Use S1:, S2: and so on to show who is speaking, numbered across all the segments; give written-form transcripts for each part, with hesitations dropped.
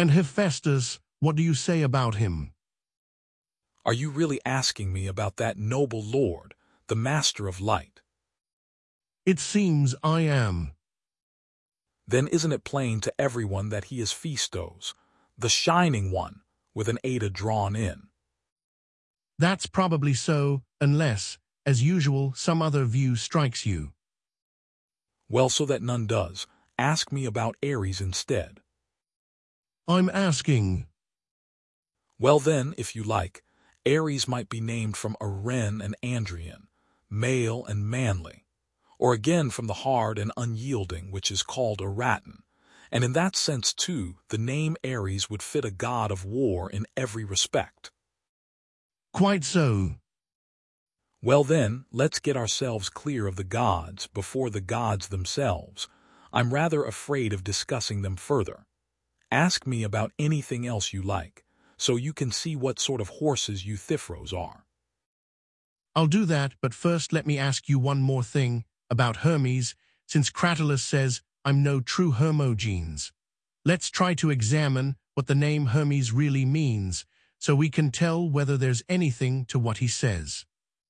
S1: And Hephaestus, what do you say about him?
S2: Are you really asking me about that noble lord, the master of light?
S1: It seems I am.
S2: Then isn't it plain to everyone that he is Phaestos, the shining one, with an eta drawn in?
S1: That's probably so, unless, as usual, some other view strikes you.
S2: Well, so that none does, ask me about Ares instead.
S1: I'm asking.
S2: Well then, if you like, Ares might be named from Aren and Andrian, male and manly, or again from the hard and unyielding, which is called Araton, and in that sense too, the name Ares would fit a god of war in every respect.
S1: Quite so.
S2: Well then, let's get ourselves clear of the gods before the gods themselves. I'm rather afraid of discussing them further. Ask me about anything else you like, so you can see what sort of horses Euthyphros are.
S1: I'll do that, but first let me ask you one more thing about Hermes, since Cratylus says I'm no true Hermogenes. Let's try to examine what the name Hermes really means, so we can tell whether there's anything to what he says.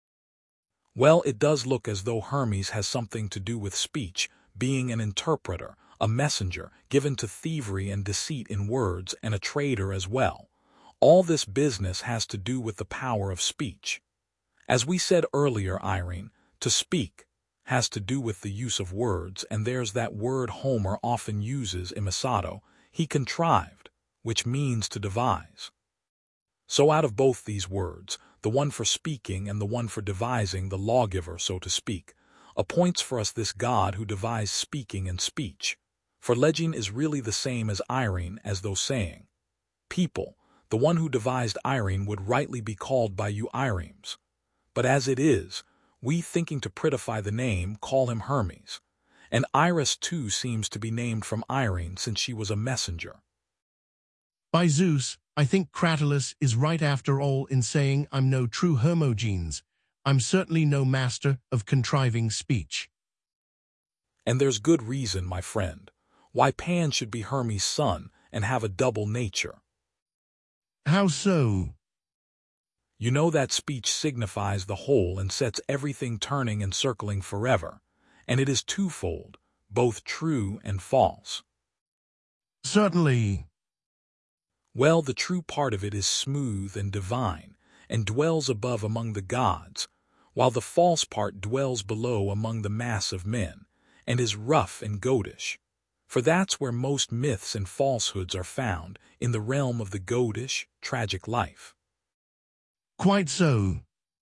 S2: Well, it does look as though Hermes has something to do with speech, being an interpreter, a messenger, given to thievery and deceit in words, and a trader as well. All this business has to do with the power of speech. As we said earlier, Irene, to speak has to do with the use of words, and there's that word Homer often uses, imisato, he contrived, which means to devise. So out of both these words, the one for speaking and the one for devising, the lawgiver, so to speak, appoints for us this god who devised speaking and speech. For legend is really the same as Irene, as though saying, people, the one who devised Irene would rightly be called by you Iremes. But as it is, we, thinking to prettify the name, call him Hermes. And Iris too seems to be named from Irene, since she was a messenger.
S1: By Zeus, I think Cratylus is right after all in saying I'm no true Hermogenes. I'm certainly no master of contriving speech.
S2: And there's good reason, my friend, why Pan should be Hermes' son and have a double nature.
S1: How so?
S2: You know that speech signifies the whole and sets everything turning and circling forever, and it is twofold, both true and false.
S1: Certainly.
S2: Well, the true part of it is smooth and divine, and dwells above among the gods, while the false part dwells below among the mass of men, and is rough and goatish. For that's where most myths and falsehoods are found, in the realm of the goatish, tragic life.
S1: Quite so.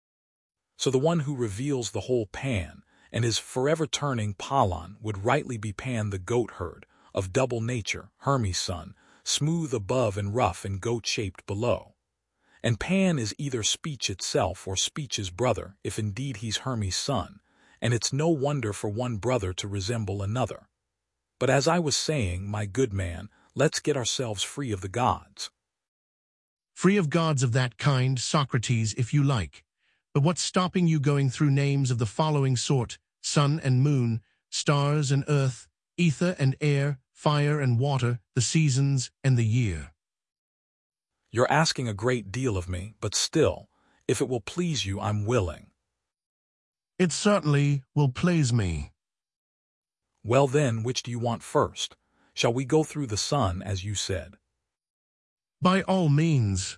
S2: So the one who reveals the whole Pan, and is forever turning Palon, would rightly be Pan the goatherd, of double nature, Hermes' son, smooth above and rough and goat-shaped below. And Pan is either speech itself or speech's brother, if indeed he's Hermes' son, and it's no wonder for one brother to resemble another. But as I was saying, my good man, let's get ourselves free of the gods.
S1: Free of gods of that kind, Socrates, if you like. But what's stopping you going through names of the following sort: sun and moon, stars and earth, ether and air, fire and water, the seasons and the year?
S2: You're asking a great deal of me, but still, if it will please you, I'm willing.
S1: It certainly will please me.
S2: Well then, which do you want first? Shall we go through the sun, as you said?
S1: By all means.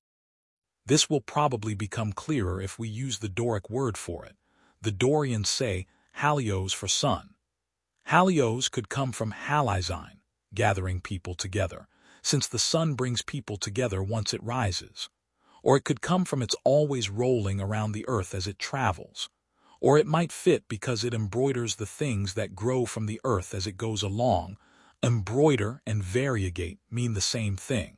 S2: This will probably become clearer if we use the Doric word for it. The Dorians say halios for sun. Halios could come from halizine, gathering people together, since the sun brings people together once it rises. Or it could come from its always rolling around the earth as it travels. Or it might fit because it embroiders the things that grow from the earth as it goes along. Embroider and variegate mean the same thing.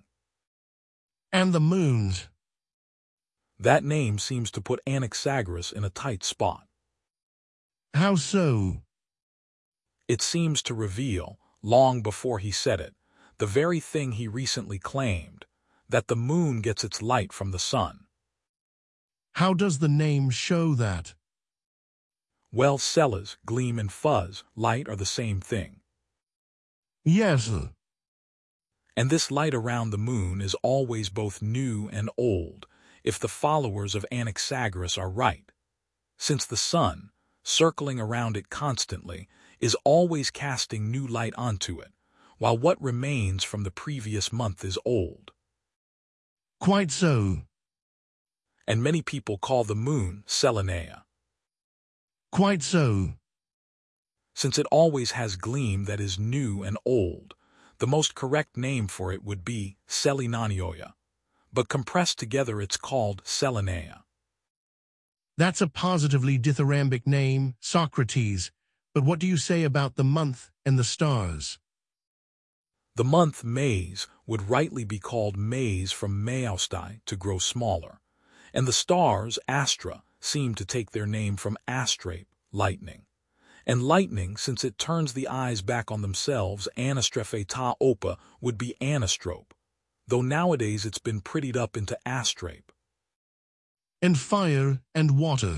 S1: And the moons.
S2: That name seems to put Anaxagoras in a tight spot.
S1: How so?
S2: It seems to reveal, long before he said it, the very thing he recently claimed, that the moon gets its light from the sun.
S1: How does the name show that?
S2: Well, Celas, gleam and fuzz, light are the same thing.
S1: Yes.
S2: And this light around the moon is always both new and old, if the followers of Anaxagoras are right, since the sun, circling around it constantly, is always casting new light onto it, while what remains from the previous month is old.
S1: Quite so.
S2: And many people call the moon Selenea.
S1: Quite so.
S2: Since it always has gleam that is new and old, the most correct name for it would be Selenanioia, but compressed together it's called Selenea.
S1: That's a positively dithyrambic name, Socrates, but what do you say about the month and the stars?
S2: The month Maize would rightly be called maize from Mayaustai, to grow smaller, and the stars, Astra, seem to take their name from astrape, lightning. And lightning, since it turns the eyes back on themselves, Anastrophe ta opa, would be anastrope, though nowadays it's been prettied up into astrape.
S1: And fire and water.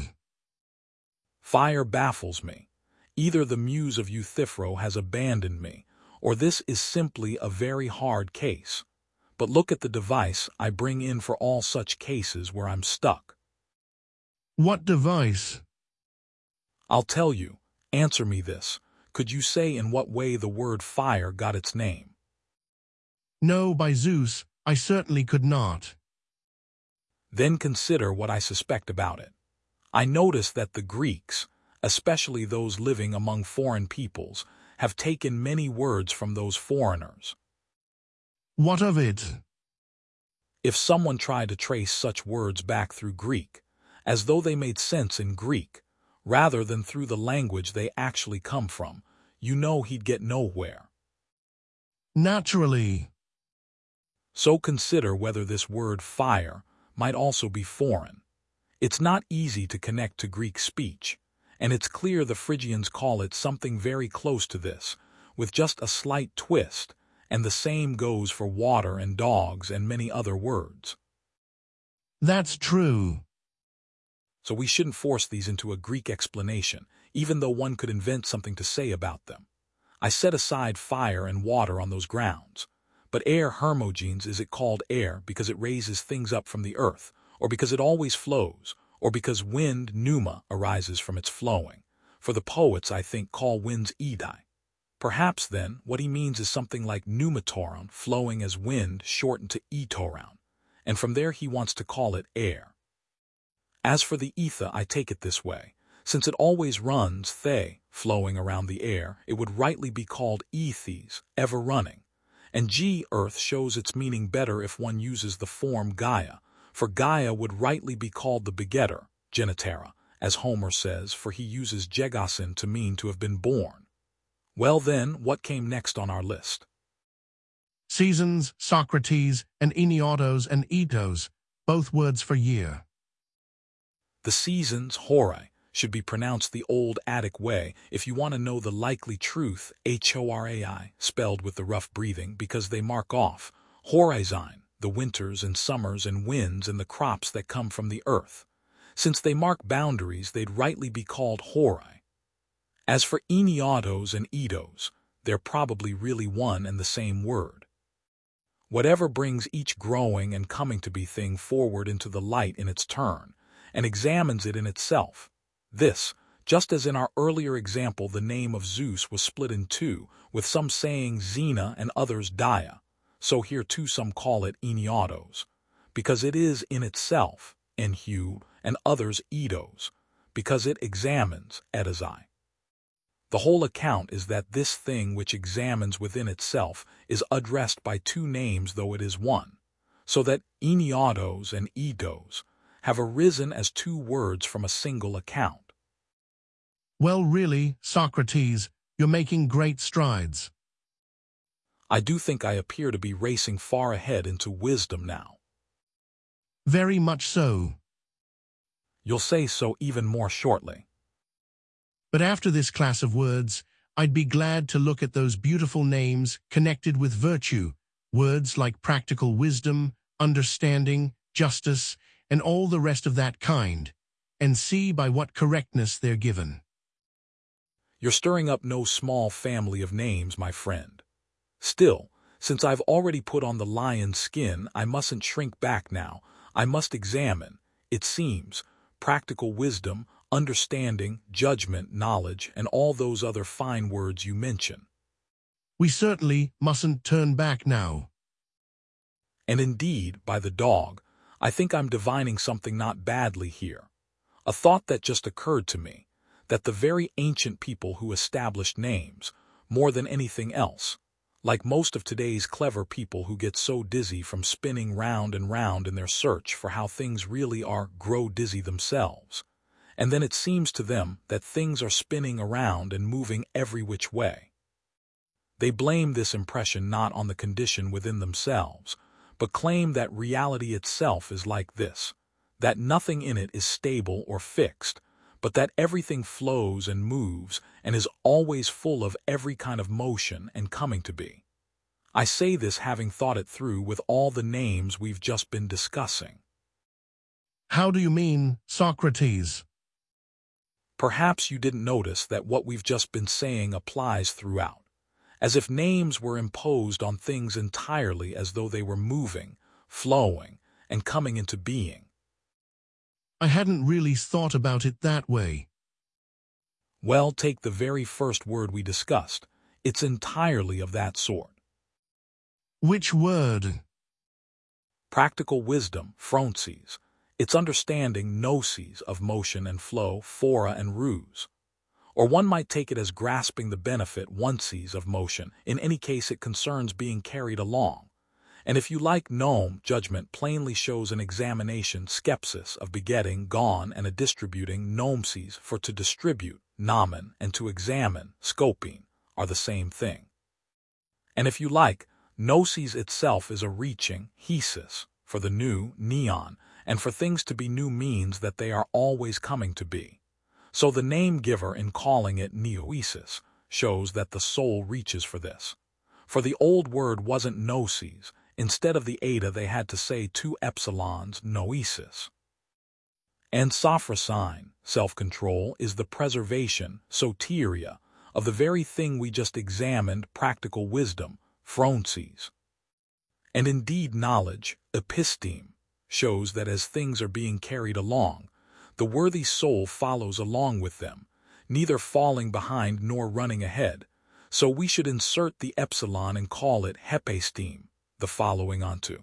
S2: Fire baffles me. Either the muse of Euthyphro has abandoned me, or this is simply a very hard case. But look at the device I bring in for all such cases where I'm stuck.
S1: What device?
S2: I'll tell you. Answer me this. Could you say in what way the word fire got its name?
S1: No, by Zeus, I certainly could not.
S2: Then consider what I suspect about it. I notice that the Greeks, especially those living among foreign peoples, have taken many words from those foreigners.
S1: What of it?
S2: If someone tried to trace such words back through Greek, as though they made sense in Greek, rather than through the language they actually come from, you know he'd get nowhere.
S1: Naturally.
S2: So consider whether this word fire might also be foreign. It's not easy to connect to Greek speech, and it's clear the Phrygians call it something very close to this, with just a slight twist, and the same goes for water and dogs and many other words.
S1: That's true.
S2: So we shouldn't force these into a Greek explanation, even though one could invent something to say about them. I set aside fire and water on those grounds. But air Hermogenes, is it called air because it raises things up from the earth, or because it always flows, or because wind pneuma arises from its flowing? For the poets, I think, call winds Edai. Perhaps, then, what he means is something like pneumatoron, flowing as wind, shortened to etoron, and from there he wants to call it air. As for the ether, I take it this way. Since it always runs, flowing around the air, it would rightly be called ethes, ever running. And earth shows its meaning better if one uses the form Gaia, for Gaia would rightly be called the begetter, genitera, as Homer says, for he uses gegasin to mean to have been born. Well then, what came next on our list?
S1: Seasons, Socrates, and Eniautos and Etos, both words for year.
S2: The seasons, horai, should be pronounced the old Attic way if you want to know the likely truth, horai, spelled with the rough breathing, because they mark off, horizon, the winters and summers and winds and the crops that come from the earth. Since they mark boundaries, they'd rightly be called horai. As for Eniautos and Etos, they're probably really one and the same word. Whatever brings each growing and coming to be thing forward into the light in its turn, and examines it in itself. This, just as in our earlier example the name of Zeus was split in two, with some saying Xena and others Dia, so here too some call it Eniautos, because it is in itself, Enhu, and others Etos, because it examines, Edazai. The whole account is that this thing which examines within itself is addressed by two names though it is one, so that Eniautos and Etos have arisen as two words from a single account.
S1: Well, really, Socrates, you're making great strides.
S2: I do think I appear to be racing far ahead into wisdom now.
S1: Very much so.
S2: You'll say so even more shortly.
S1: But after this class of words, I'd be glad to look at those beautiful names connected with virtue, words like practical wisdom, understanding, justice, and all the rest of that kind, and see by what correctness they're given.
S2: You're stirring up no small family of names, my friend. Still, Since I've already put on the lion's skin, I mustn't shrink back now. I must examine, it seems, practical wisdom, understanding, judgment, knowledge, and all those other fine words you mention.
S1: We certainly mustn't turn back now.
S2: And indeed, by the dog, I think I'm divining something not badly here. A thought that just occurred to me, that the very ancient people who established names, more than anything else, like most of today's clever people who get so dizzy from spinning round and round in their search for how things really are, grow dizzy themselves. And then it seems to them that things are spinning around and moving every which way. They blame this impression not on the condition within themselves, but claim that reality itself is like this, that nothing in it is stable or fixed, but that everything flows and moves and is always full of every kind of motion and coming to be. I say this having thought it through with all the names we've just been discussing.
S1: How do you mean, Socrates?
S2: Perhaps you didn't notice that what we've just been saying applies throughout, as if names were imposed on things entirely as though they were moving, flowing, and coming into being.
S1: I hadn't really thought about it that way.
S2: Well, take the very first word we discussed. It's entirely of that sort.
S1: Which word?
S2: Practical wisdom, phronses. It's understanding gnosis of motion and flow, phora and ruse. Or one might take it as grasping the benefit onesies of motion. In any case, it concerns being carried along. And if you like, gnome, judgment plainly shows an examination, skepsis, of begetting, gone, and a distributing, gnomeses, for to distribute, nomen, and to examine, scopine, are the same thing. And if you like, gnosis itself is a reaching, hesis, for the new, neon, and for things to be new means that they are always coming to be. So the name-giver in calling it neoesis shows that the soul reaches for this. For the old word wasn't gnosis. Instead of the eta they had to say 2 epsilons, noesis. And sophrosyne, self-control, is the preservation, soteria, of the very thing we just examined, practical wisdom, phronses. And indeed knowledge, episteme, shows that as things are being carried along, the worthy soul follows along with them, neither falling behind nor running ahead, so we should insert the epsilon and call it hepasteme, the following onto.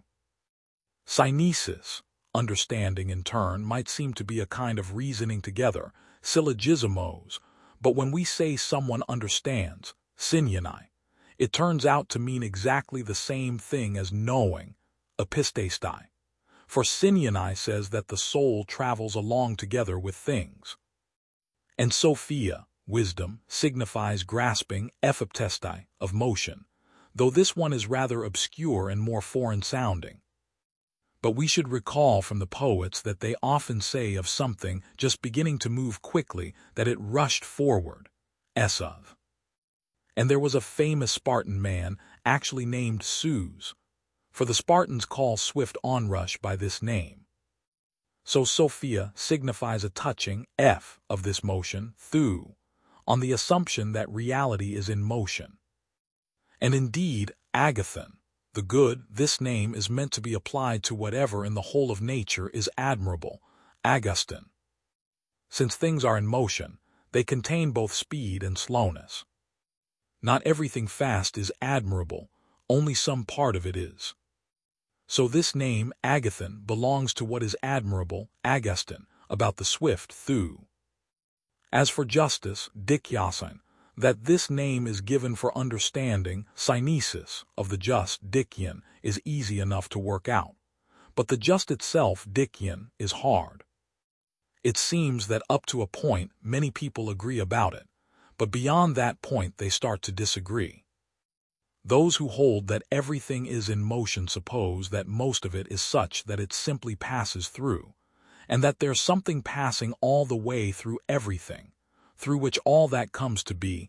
S2: Synesis, understanding in turn, might seem to be a kind of reasoning together, syllogismos, but when we say someone understands, synyenai, it turns out to mean exactly the same thing as knowing, epistestai. For synyenai says that the soul travels along together with things. And sophia, wisdom, signifies grasping, ephiptestai, of motion, though this one is rather obscure and more foreign-sounding. But we should recall from the poets that they often say of something just beginning to move quickly that it rushed forward, esav. And there was a famous Spartan man actually named Zeus, for the Spartans call swift onrush by this name. So Sophia signifies a touching, F, of this motion, thu, on the assumption that reality is in motion. And indeed, agathon, the good, this name is meant to be applied to whatever in the whole of nature is admirable, agustin. Since things are in motion, they contain both speed and slowness. Not everything fast is admirable, only some part of it is. So this name, agathon, belongs to what is admirable, agustin, about the swift, thu. As for justice, dikyasin, that this name is given for understanding, synesis, of the just, dikyan, is easy enough to work out. But the just itself, dikyan, is hard. It seems that up to a point, many people agree about it, but beyond that point they start to disagree. Those who hold that everything is in motion suppose that most of it is such that it simply passes through, and that there's something passing all the way through everything, through which all that comes to be,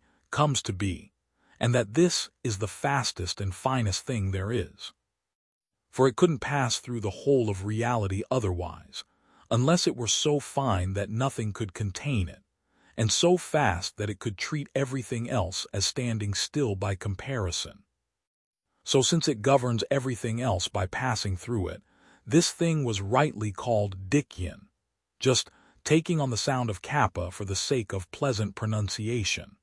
S2: and that this is the fastest and finest thing there is. For it couldn't pass through the whole of reality otherwise, unless it were so fine that nothing could contain it, and so fast that it could treat everything else as standing still by comparison. So since it governs everything else by passing through it, this thing was rightly called Dicyan, just taking on the sound of kappa for the sake of pleasant pronunciation.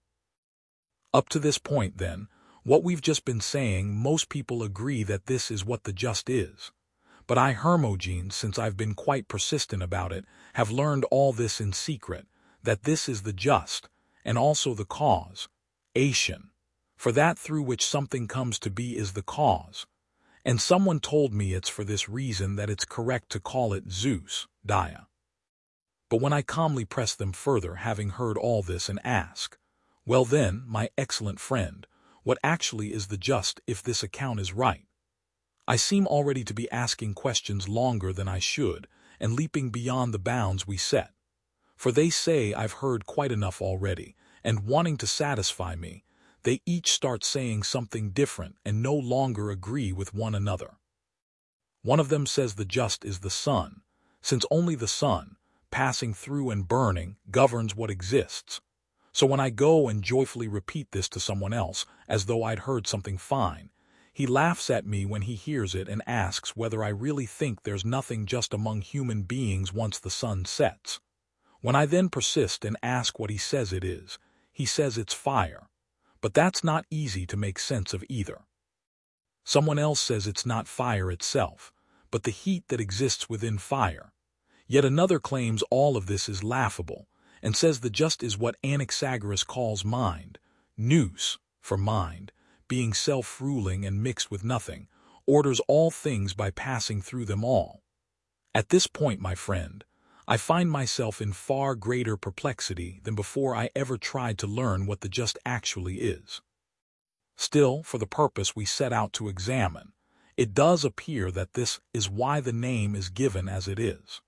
S2: Up to this point, then, what we've just been saying, most people agree that this is what the just is. But I, Hermogenes, since I've been quite persistent about it, have learned all this in secret, that this is the just, and also the cause, Asian. For that through which something comes to be is the cause. And someone told me it's for this reason that it's correct to call it Zeus, Dia. But when I calmly press them further, having heard all this, and ask, well then, my excellent friend, what actually is the just if this account is right? I seem already to be asking questions longer than I should, and leaping beyond the bounds we set. For they say I've heard quite enough already, and wanting to satisfy me, they each start saying something different and no longer agree with one another. One of them says the just is the sun, since only the sun, passing through and burning, governs what exists. So when I go and joyfully repeat this to someone else, as though I'd heard something fine, he laughs at me when he hears it and asks whether I really think there's nothing just among human beings once the sun sets. When I then persist and ask what he says it is, he says it's fire. But that's not easy to make sense of either. Someone else says it's not fire itself, but the heat that exists within fire. Yet another claims all of this is laughable, and says the just is what Anaxagoras calls mind, nous, for mind, being self-ruling and mixed with nothing, orders all things by passing through them all. At this point, my friend, I find myself in far greater perplexity than before I ever tried to learn what the just actually is. Still, for the purpose we set out to examine, it does appear that this is why the name is given as it is.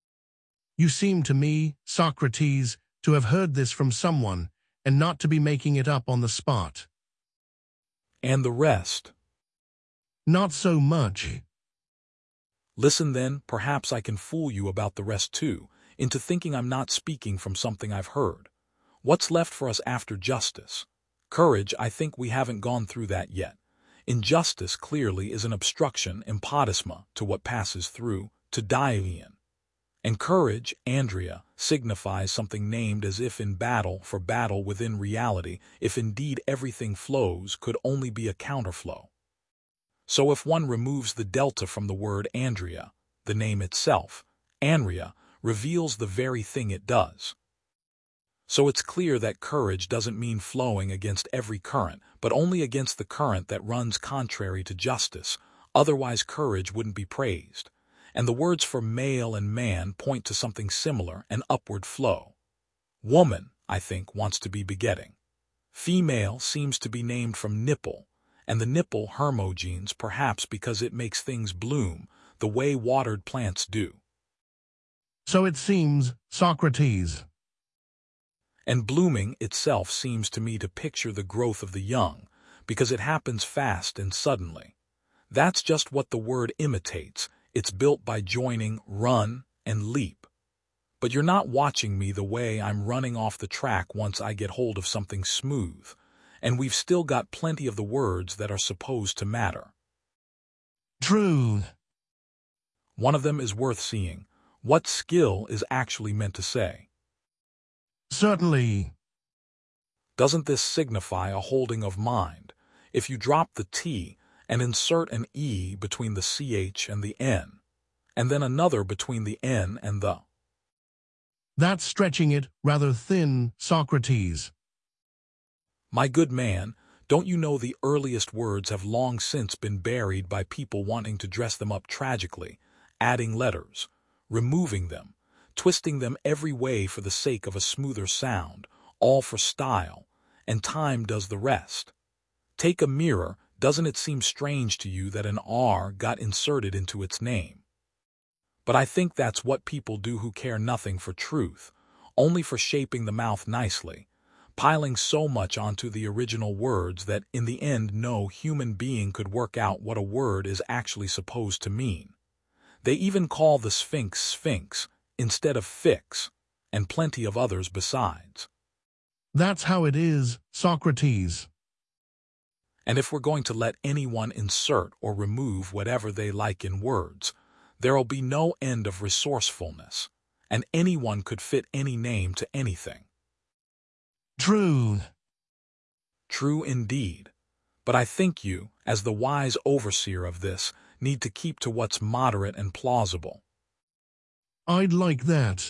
S1: You seem to me, Socrates, to have heard this from someone, and not to be making it up on the spot.
S2: And the rest?
S1: Not so much.
S2: Listen then, perhaps I can fool you about the rest too, into thinking I'm not speaking from something I've heard. What's left for us after justice? Courage, I think we haven't gone through that yet. Injustice clearly is an obstruction, impotisma, to what passes through, to Dian. And courage, Andrea, signifies something named as if in battle, for battle within reality, if indeed everything flows, could only be a counterflow. So if one removes the delta from the word Andrea, the name itself, Anria, reveals the very thing it does. So it's clear that courage doesn't mean flowing against every current, but only against the current that runs contrary to justice, otherwise courage wouldn't be praised. And the words for male and man point to something similar, an upward flow. Woman, I think, wants to be begetting. Female seems to be named from nipple, and the nipple Hermogenes perhaps because it makes things bloom, the way watered plants do.
S1: So it seems, Socrates.
S2: And blooming itself seems to me to picture the growth of the young, because it happens fast and suddenly. That's just what the word imitates. It's built by joining run and leap. But you're not watching me the way I'm running off the track once I get hold of something smooth, and we've still got plenty of the words that are supposed to matter.
S1: True.
S2: One of them is worth seeing. What skill is actually meant to say?
S1: Certainly.
S2: Doesn't this signify a holding of mind? If you drop the T and insert an E between the CH and the N, and then another between the N and the.
S1: That's stretching it rather thin, Socrates.
S2: My good man, don't you know the earliest words have long since been buried by people wanting to dress them up tragically, adding letters, removing them, twisting them every way for the sake of a smoother sound, all for style, and time does the rest. Take a mirror. Doesn't it seem strange to you that an R got inserted into its name? But I think that's what people do who care nothing for truth, only for shaping the mouth nicely, piling so much onto the original words that in the end no human being could work out what a word is actually supposed to mean. They even call the Sphinx Sphinx instead of fix, and plenty of others besides.
S1: That's how it is, Socrates.
S2: And if we're going to let anyone insert or remove whatever they like in words, there'll be no end of resourcefulness, and anyone could fit any name to anything.
S1: True.
S2: True indeed. But I think you, as the wise overseer of this, need to keep to what's moderate and plausible.
S1: I'd like that.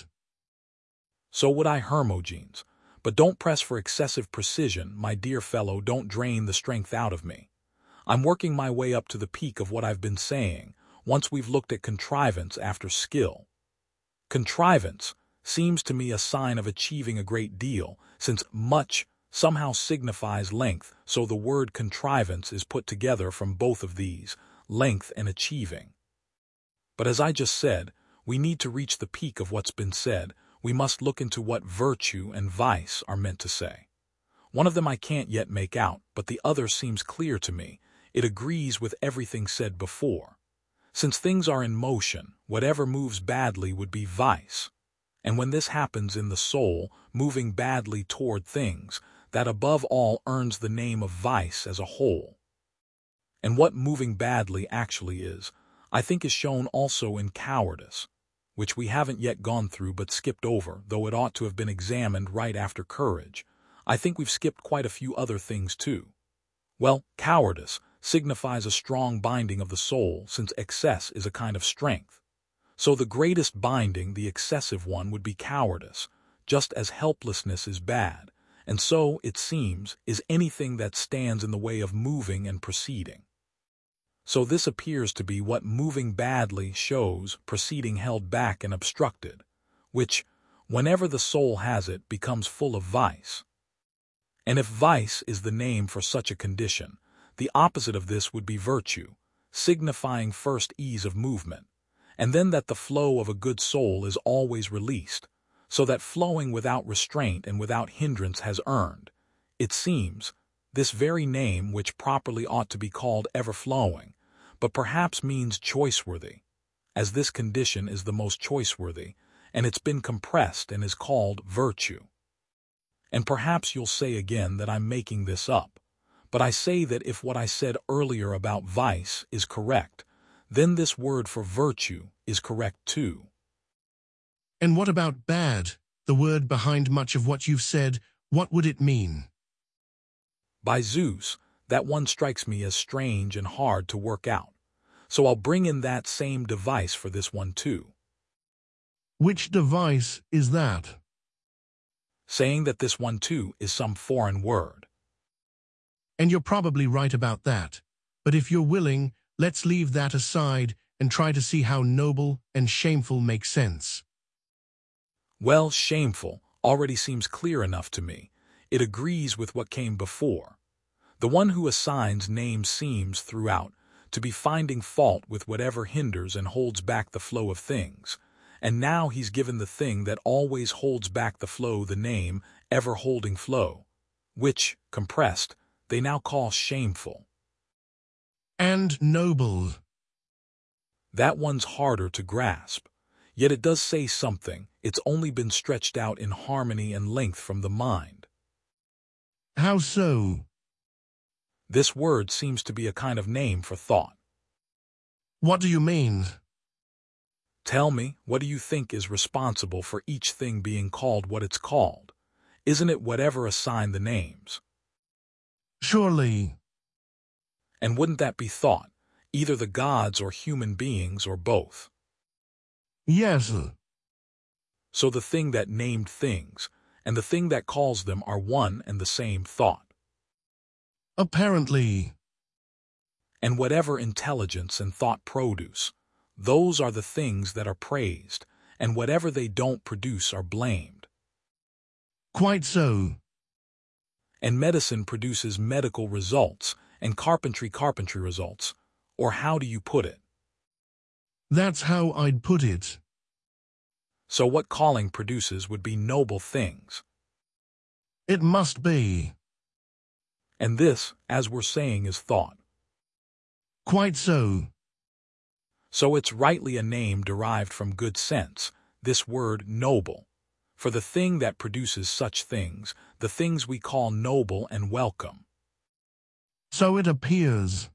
S2: So would I, Hermogenes. But don't press for excessive precision, my dear fellow, don't drain the strength out of me. I'm working my way up to the peak of what I've been saying, once we've looked at contrivance after skill. Contrivance seems to me a sign of achieving a great deal, since much somehow signifies length, so the word contrivance is put together from both of these, length and achieving. But as I just said, we need to reach the peak of what's been said. We must look into what virtue and vice are meant to say. One of them I can't yet make out, but the other seems clear to me. It agrees with everything said before. Since things are in motion, whatever moves badly would be vice. And when this happens in the soul, moving badly toward things, that above all earns the name of vice as a whole. And what moving badly actually is, I think is shown also in cowardice, which we haven't yet gone through but skipped over, though it ought to have been examined right after courage. I think we've skipped quite a few other things too. Well, cowardice signifies a strong binding of the soul, since excess is a kind of strength. So the greatest binding, the excessive one, would be cowardice, just as helplessness is bad, and so, it seems, is anything that stands in the way of moving and proceeding. So this appears to be what moving badly shows, proceeding held back and obstructed, which, whenever the soul has it, becomes full of vice. And if vice is the name for such a condition, the opposite of this would be virtue, signifying first ease of movement, and then that the flow of a good soul is always released, so that flowing without restraint and without hindrance has earned, it seems, this very name which properly ought to be called ever-flowing, but perhaps means choice-worthy, as this condition is the most choice-worthy, and it's been compressed and is called virtue. And perhaps you'll say again that I'm making this up, but I say that if what I said earlier about vice is correct, then this word for virtue is correct too.
S1: And what about bad, the word behind much of what you've said? What would it mean?
S2: By Zeus, that one strikes me as strange and hard to work out, so I'll bring in that same device for this one too.
S1: Which device is that?
S2: Saying that this one too is some foreign word.
S1: And you're probably right about that, but if you're willing, let's leave that aside and try to see how noble and shameful make sense.
S2: Well, shameful already seems clear enough to me. It agrees with what came before. The one who assigns names seems, throughout, to be finding fault with whatever hinders and holds back the flow of things, and now he's given the thing that always holds back the flow the name ever-holding flow, which, compressed, they now call shameful.
S1: And noble.
S2: That one's harder to grasp, yet it does say something. It's only been stretched out in harmony and length from the mind.
S1: How so?
S2: This word seems to be a kind of name for thought.
S1: What do you mean?
S2: Tell me, what do you think is responsible for each thing being called what it's called? Isn't it whatever assigned the names?
S1: Surely.
S2: And wouldn't that be thought, either the gods or human beings or both?
S1: Yes.
S2: So the thing that named things and the thing that calls them are one and the same thought.
S1: Apparently.
S2: And whatever intelligence and thought produce, those are the things that are praised, and whatever they don't produce are blamed.
S1: Quite so.
S2: And medicine produces medical results, and carpentry results. Or how do you put it?
S1: That's how I'd put it.
S2: So what calling produces would be noble things.
S1: It must be.
S2: And this, as we're saying, is thought.
S1: Quite so.
S2: So it's rightly a name derived from good sense, this word noble, for the thing that produces such things, the things we call noble and welcome.
S1: So it appears.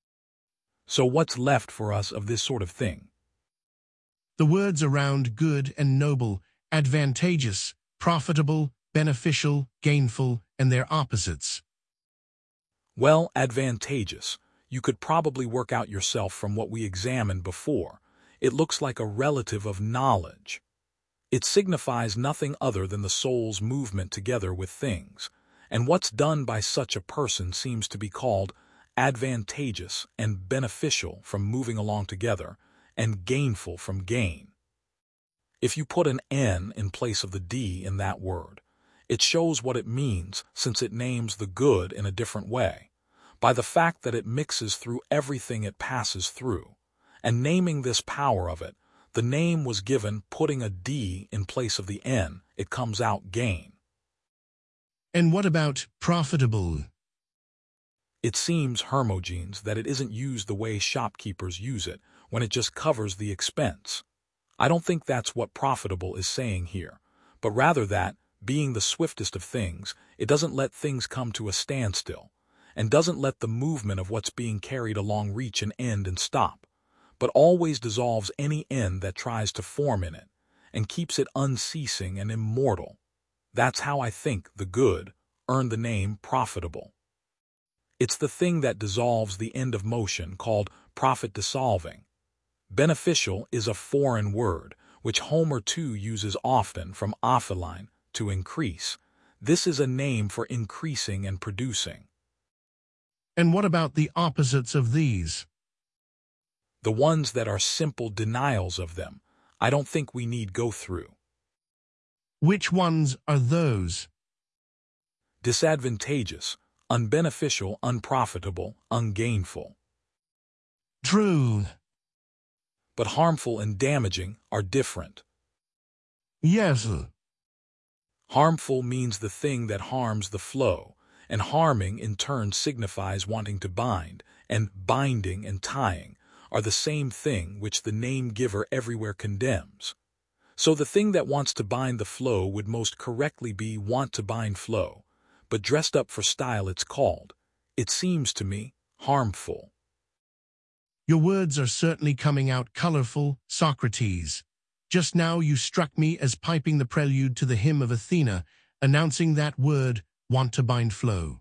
S2: So what's left for us of this sort of thing?
S1: The words around good and noble, advantageous, profitable, beneficial, gainful, and their opposites.
S2: Well, advantageous. You could probably work out yourself from what we examined before. It looks like a relative of knowledge. It signifies nothing other than the soul's movement together with things, and what's done by such a person seems to be called advantageous and beneficial from moving along together, and gainful from gain. If you put an N in place of the D in that word, it shows what it means since it names the good in a different way, by the fact that it mixes through everything it passes through, and naming this power of it, the name was given putting a D in place of the N, it comes out gain.
S1: And what about profitable?
S2: It seems, Hermogenes, that it isn't used the way shopkeepers use it, when it just covers the expense. I don't think that's what profitable is saying here, but rather that, being the swiftest of things, it doesn't let things come to a standstill, and doesn't let the movement of what's being carried along reach an end and stop, but always dissolves any end that tries to form in it, and keeps it unceasing and immortal. That's how I think the good earned the name profitable. It's the thing that dissolves the end of motion called profit dissolving. Beneficial is a foreign word, which Homer too uses often from ophiline, to increase. This is a name for increasing and producing.
S1: And what about the opposites of these?
S2: The ones that are simple denials of them, I don't think we need go through.
S1: Which ones are those?
S2: Disadvantageous, unbeneficial, unprofitable, ungainful.
S1: True.
S2: But harmful and damaging are different.
S1: Yes.
S2: Harmful means the thing that harms the flow, and harming in turn signifies wanting to bind, and binding and tying are the same thing which the name-giver everywhere condemns. So the thing that wants to bind the flow would most correctly be want to bind flow, but dressed up for style it's called, it seems to me, harmful.
S1: Your words are certainly coming out colorful, Socrates. Just now you struck me as piping the prelude to the hymn of Athena, announcing that word, want to bind flow.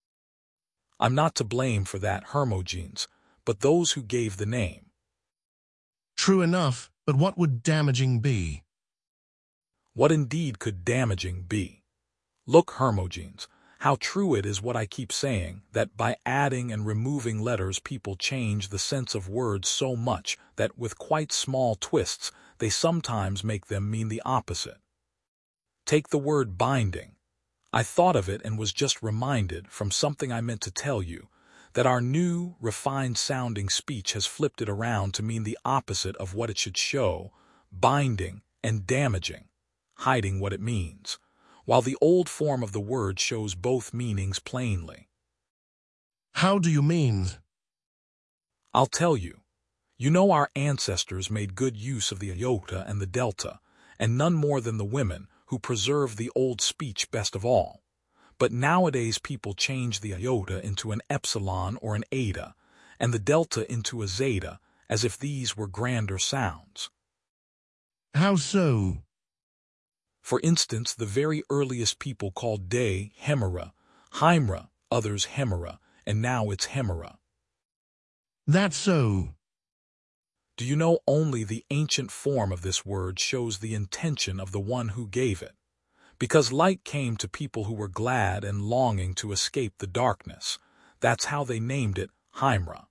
S2: I'm not to blame for that, Hermogenes, but those who gave the name.
S1: True enough, but what would damaging be?
S2: What indeed could damaging be? Look, Hermogenes, how true it is what I keep saying, that by adding and removing letters people change the sense of words so much that with quite small twists they sometimes make them mean the opposite. Take the word binding. I thought of it and was just reminded from something I meant to tell you, that our new, refined-sounding speech has flipped it around to mean the opposite of what it should show, binding and damaging, hiding what it means, while the old form of the word shows both meanings plainly.
S1: How do you mean?
S2: I'll tell you. You know our ancestors made good use of the iota and the delta, and none more than the women, who preserved the old speech best of all. But nowadays people change the iota into an epsilon or an eta, and the delta into a zeta, as if these were grander sounds.
S1: How so?
S2: For instance, the very earliest people called day hemera, hymera, others hemera, and now it's hemera.
S1: That's so.
S2: Do you know only the ancient form of this word shows the intention of the one who gave it? Because light came to people who were glad and longing to escape the darkness. That's how they named it hymera.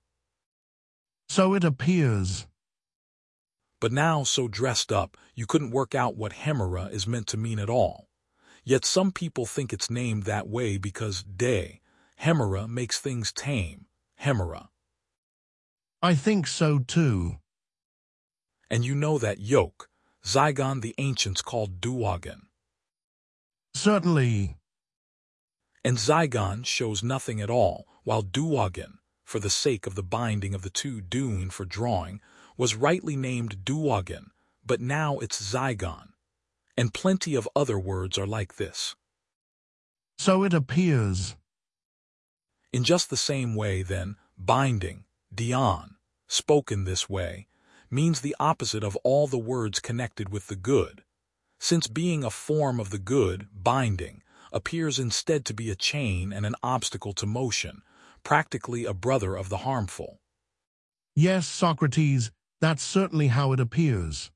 S1: So it appears.
S2: But now, so dressed up, you couldn't work out what hemera is meant to mean at all. Yet some people think it's named that way because day, hemera, makes things tame, hemera.
S1: I think so too.
S2: And you know that yoke, zygon the ancients called duogon.
S1: Certainly.
S2: And zygon shows nothing at all, while duogon, for the sake of the binding of the two dune for drawing, was rightly named duogon, but now it's zygon. And plenty of other words are like this.
S1: So it appears.
S2: In just the same way, then, binding, dion, spoken this way, means the opposite of all the words connected with the good, since being a form of the good, binding, appears instead to be a chain and an obstacle to motion, practically a brother of the harmful.
S1: Yes, Socrates, that's certainly how it appears.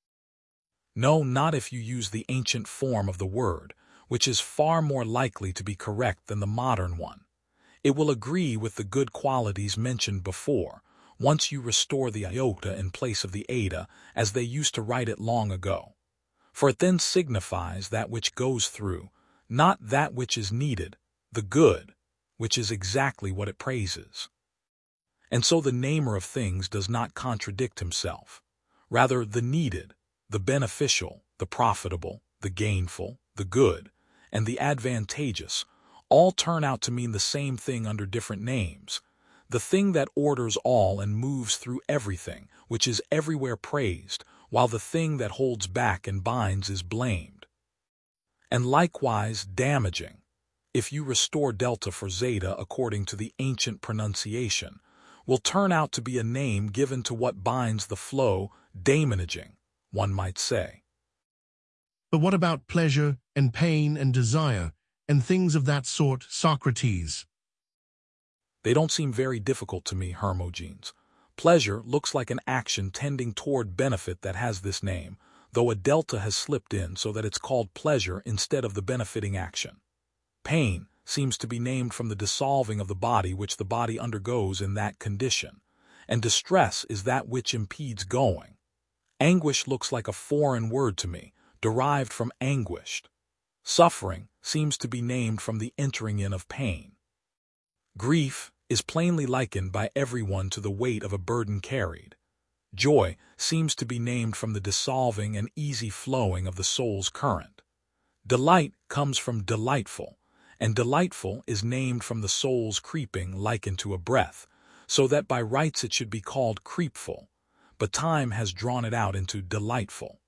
S2: No, not if you use the ancient form of the word, which is far more likely to be correct than the modern one. It will agree with the good qualities mentioned before, once you restore the iota in place of the eta as they used to write it long ago. For it then signifies that which goes through, not that which is needed, the good, which is exactly what it praises. And so the namer of things does not contradict himself. Rather, the needed, the beneficial, the profitable, the gainful, the good, and the advantageous all turn out to mean the same thing under different names. The thing that orders all and moves through everything, which is everywhere praised, while the thing that holds back and binds is blamed. And likewise damaging, if you restore delta for zeta according to the ancient pronunciation, will turn out to be a name given to what binds the flow, daemonaging, one might say.
S1: But what about pleasure and pain and desire and things of that sort, Socrates?
S2: They don't seem very difficult to me, Hermogenes. Pleasure looks like an action tending toward benefit that has this name, though a delta has slipped in so that it's called pleasure instead of the benefiting action. Pain seems to be named from the dissolving of the body which the body undergoes in that condition, and distress is that which impedes going. Anguish looks like a foreign word to me, derived from anguished. Suffering seems to be named from the entering in of pain. Grief is plainly likened by everyone to the weight of a burden carried. Joy seems to be named from the dissolving and easy flowing of the soul's current. Delight comes from delightful, and delightful is named from the soul's creeping likened to a breath, so that by rights it should be called creepful, but time has drawn it out into delightful.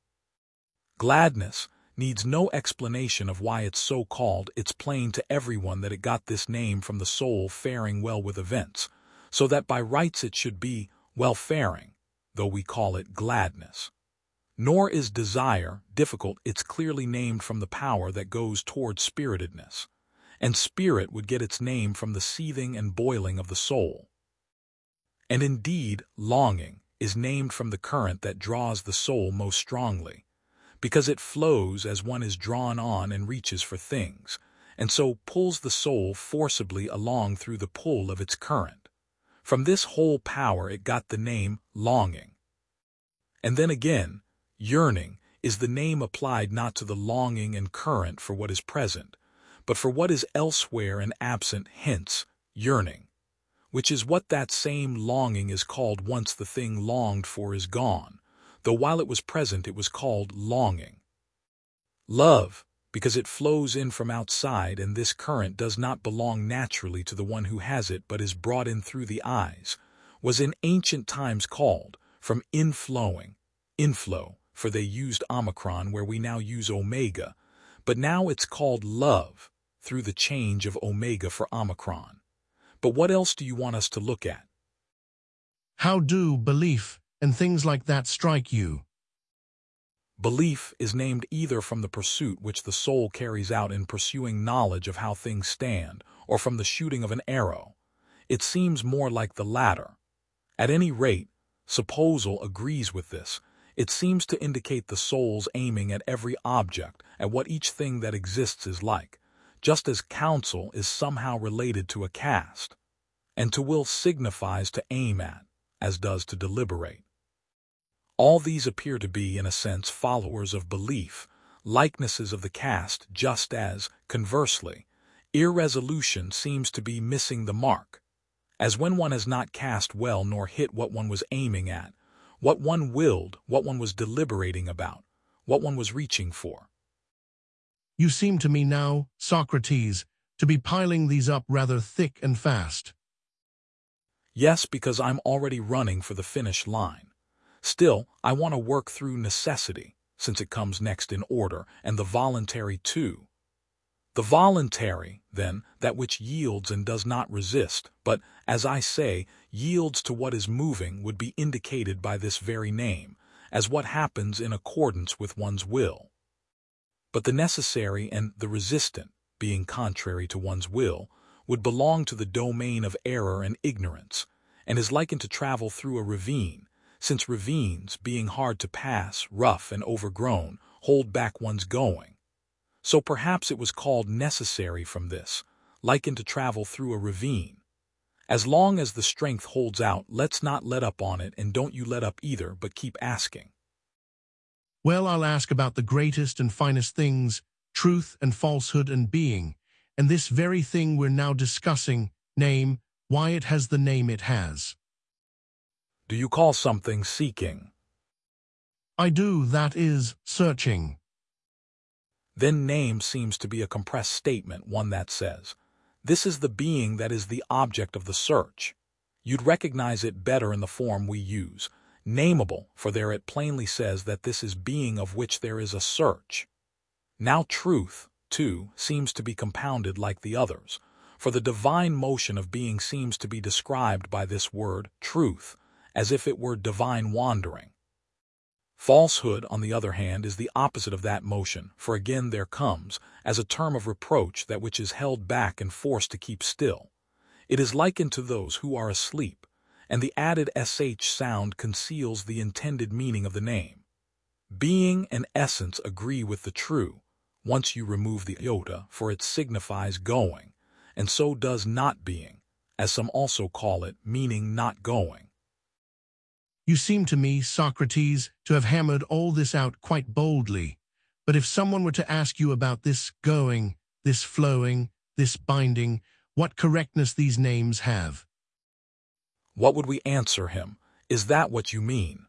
S2: Gladness needs no explanation of why it's so called. It's plain to everyone that it got this name from the soul faring well with events, so that by rights it should be well-faring, though we call it gladness. Nor is desire difficult. It's clearly named from the power that goes toward spiritedness, and spirit would get its name from the seething and boiling of the soul. And indeed, longing is named from the current that draws the soul most strongly, because it flows as one is drawn on and reaches for things, and so pulls the soul forcibly along through the pull of its current. From this whole power it got the name longing. And then again, yearning is the name applied not to the longing and current for what is present, but for what is elsewhere and absent, hence, yearning, which is what that same longing is called once the thing longed for is gone, though while it was present it was called longing. Love, because it flows in from outside, and this current does not belong naturally to the one who has it but is brought in through the eyes, was in ancient times called, from inflowing, inflow, for they used omicron where we now use omega, but now it's called love, through the change of omega for omicron. But what else do you want us to look at?
S1: How do belief and things like that strike you?
S2: Belief is named either from the pursuit which the soul carries out in pursuing knowledge of how things stand, or from the shooting of an arrow. It seems more like the latter. At any rate, supposal agrees with this. It seems to indicate the soul's aiming at every object, at what each thing that exists is like, just as counsel is somehow related to a cast, and to will signifies to aim at, as does to deliberate. All these appear to be, in a sense, followers of belief, likenesses of the cast, just as, conversely, irresolution seems to be missing the mark, as when one has not cast well nor hit what one was aiming at, what one willed, what one was deliberating about, what one was reaching for.
S1: You seem to me now, Socrates, to be piling these up rather thick and fast.
S2: Yes, because I'm already running for the finish line. Still, I want to work through necessity, since it comes next in order, and the voluntary too. The voluntary, then, that which yields and does not resist, but, as I say, yields to what is moving, would be indicated by this very name, as what happens in accordance with one's will. But the necessary and the resistant, being contrary to one's will, would belong to the domain of error and ignorance, and is likened to travel through a ravine, since ravines, being hard to pass, rough and overgrown, hold back one's going. So perhaps it was called necessary from this, likened to travel through a ravine. As long as the strength holds out, let's not let up on it, and don't you let up either, but keep asking.
S1: Well, I'll ask about the greatest and finest things, truth and falsehood and being, and this very thing we're now discussing, name, why it has the name it has.
S2: Do you call something seeking?
S1: I do, that is, searching.
S2: Then name seems to be a compressed statement, one that says, this is the being that is the object of the search. You'd recognize it better in the form we use, nameable, for there it plainly says that this is being of which there is a search. Now truth, too, seems to be compounded like the others, for the divine motion of being seems to be described by this word, truth, as if it were divine wandering. Falsehood, on the other hand, is the opposite of that motion, for again there comes, as a term of reproach, that which is held back and forced to keep still. It is likened to those who are asleep, and the added sh sound conceals the intended meaning of the name. Being and essence agree with the true, once you remove the iota, for it signifies going, and so does not being, as some also call it, meaning not going.
S1: You seem to me, Socrates, to have hammered all this out quite boldly, but if someone were to ask you about this going, this flowing, this binding, what correctness these names have?
S2: What would we answer him? Is that what you mean?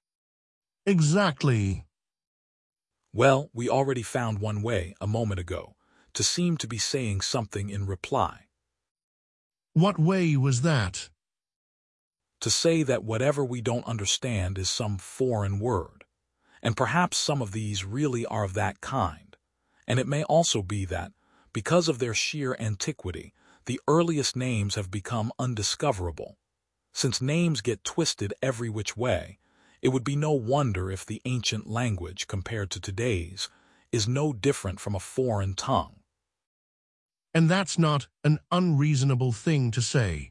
S1: Exactly.
S2: Well, we already found one way, a moment ago, to seem to be saying something in reply.
S1: What way was that?
S2: To say that whatever we don't understand is some foreign word, and perhaps some of these really are of that kind, and it may also be that, because of their sheer antiquity, the earliest names have become undiscoverable. Since names get twisted every which way, it would be no wonder if the ancient language, compared to today's, is no different from a foreign tongue.
S1: And that's not an unreasonable thing to say.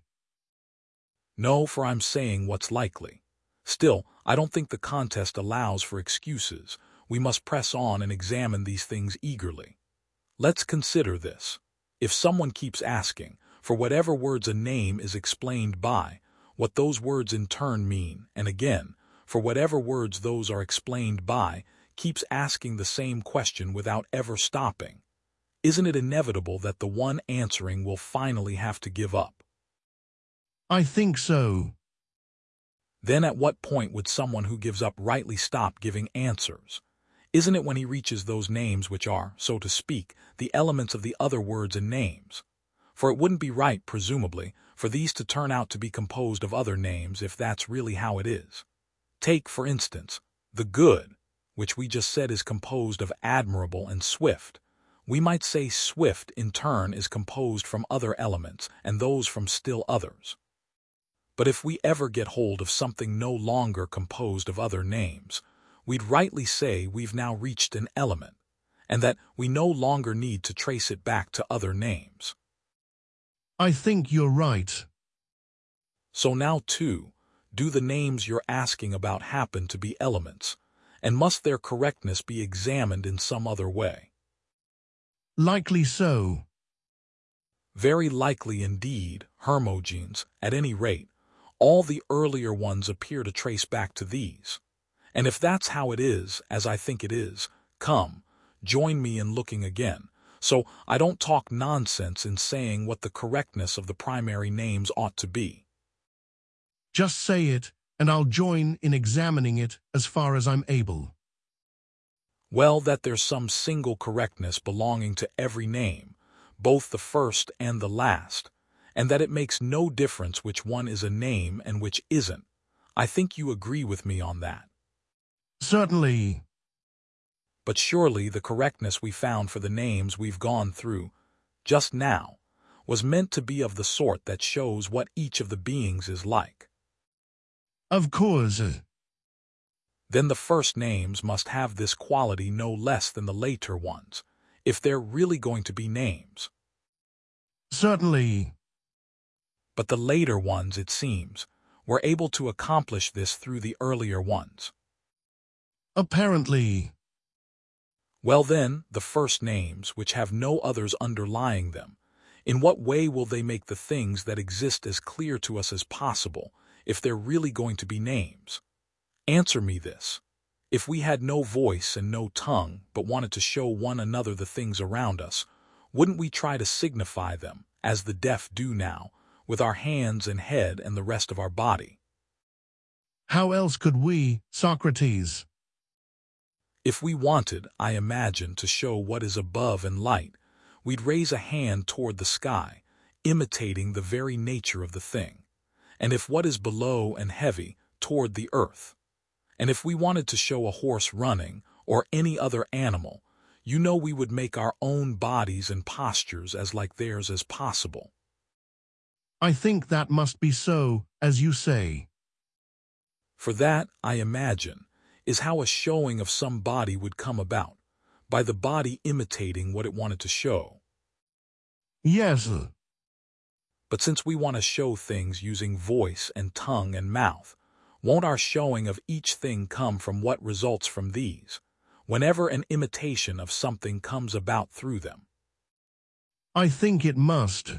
S2: No, for I'm saying what's likely. Still, I don't think the contest allows for excuses. We must press on and examine these things eagerly. Let's consider this. If someone keeps asking, for whatever words a name is explained by, what those words in turn mean, and again, for whatever words those are explained by, keeps asking the same question without ever stopping, isn't it inevitable that the one answering will finally have to give up?
S1: I think so.
S2: Then at what point would someone who gives up rightly stop giving answers? Isn't it when he reaches those names which are, so to speak, the elements of the other words and names? For it wouldn't be right, presumably, for these to turn out to be composed of other names if that's really how it is. Take, for instance, the good, which we just said is composed of admirable and swift. We might say swift, in turn, is composed from other elements, and those from still others. But if we ever get hold of something no longer composed of other names, we'd rightly say we've now reached an element, and that we no longer need to trace it back to other names.
S1: I think you're right.
S2: So now, too, do the names you're asking about happen to be elements, and must their correctness be examined in some other way?
S1: Likely so.
S2: Very likely indeed, Hermogenes, at any rate. All the earlier ones appear to trace back to these. And if that's how it is, as I think it is, come, join me in looking again, so I don't talk nonsense in saying what the correctness of the primary names ought to be.
S1: Just say it, and I'll join in examining it as far as I'm able.
S2: Well, that there's some single correctness belonging to every name, both the first and the last, and that it makes no difference which one is a name and which isn't. I think you agree with me on that.
S1: Certainly.
S2: But surely the correctness we found for the names we've gone through just now was meant to be of the sort that shows what each of the beings is like.
S1: Of course.
S2: Then the first names must have this quality no less than the later ones, if they're really going to be names.
S1: Certainly.
S2: But the later ones, it seems, were able to accomplish this through the earlier ones.
S1: Apparently.
S2: Well then, the first names, which have no others underlying them, in what way will they make the things that exist as clear to us as possible, if they're really going to be names? Answer me this. If we had no voice and no tongue, but wanted to show one another the things around us, wouldn't we try to signify them, as the deaf do now, with our hands and head and the rest of our body?
S1: How else could we, Socrates?
S2: If we wanted, I imagine, to show what is above and light, we'd raise a hand toward the sky, imitating the very nature of the thing, and if what is below and heavy, toward the earth. And if we wanted to show a horse running, or any other animal, you know we would make our own bodies and postures as like theirs as possible.
S1: I think that must be so, as you say.
S2: For that, I imagine, is how a showing of some body would come about, by the body imitating what it wanted to show.
S1: Yes.
S2: But since we want to show things using voice and tongue and mouth, won't our showing of each thing come from what results from these, whenever an imitation of something comes about through them?
S1: I think it must.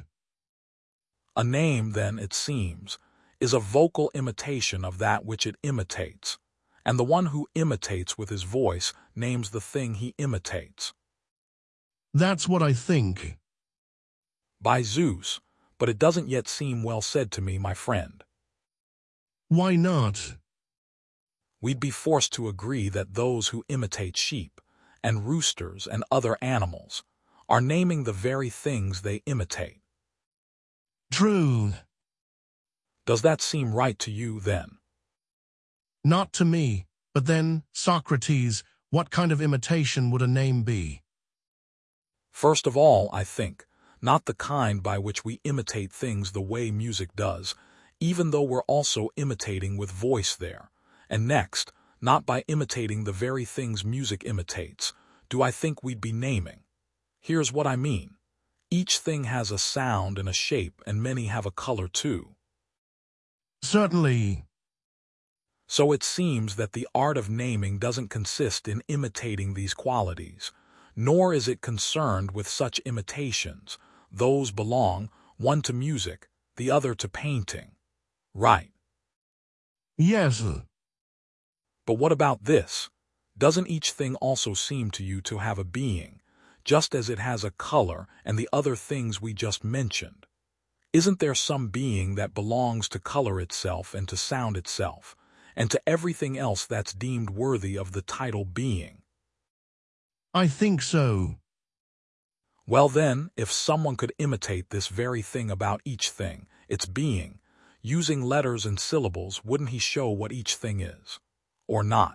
S2: A name, then, it seems, is a vocal imitation of that which it imitates, and the one who imitates with his voice names the thing he imitates.
S1: That's what I think.
S2: By Zeus, but it doesn't yet seem well said to me, my friend.
S1: Why not?
S2: We'd be forced to agree that those who imitate sheep and roosters and other animals are naming the very things they imitate.
S1: True.
S2: Does that seem right to you, then?
S1: Not to me, but then, Socrates, what kind of imitation would a name be?
S2: First of all, I think, not the kind by which we imitate things the way music does, even though we're also imitating with voice there. And next, not by imitating the very things music imitates, do I think we'd be naming. Here's what I mean. Each thing has a sound and a shape, and many have a color too.
S1: Certainly.
S2: So it seems that the art of naming doesn't consist in imitating these qualities, nor is it concerned with such imitations. Those belong, one to music, the other to painting. Right.
S1: Yes.
S2: But what about this? Doesn't each thing also seem to you to have a being, just as it has a color and the other things we just mentioned? Isn't there some being that belongs to color itself and to sound itself, and to everything else that's deemed worthy of the title being?
S1: I think so.
S2: Well then, if someone could imitate this very thing about each thing, its being, using letters and syllables, wouldn't he show what each thing is? Or not?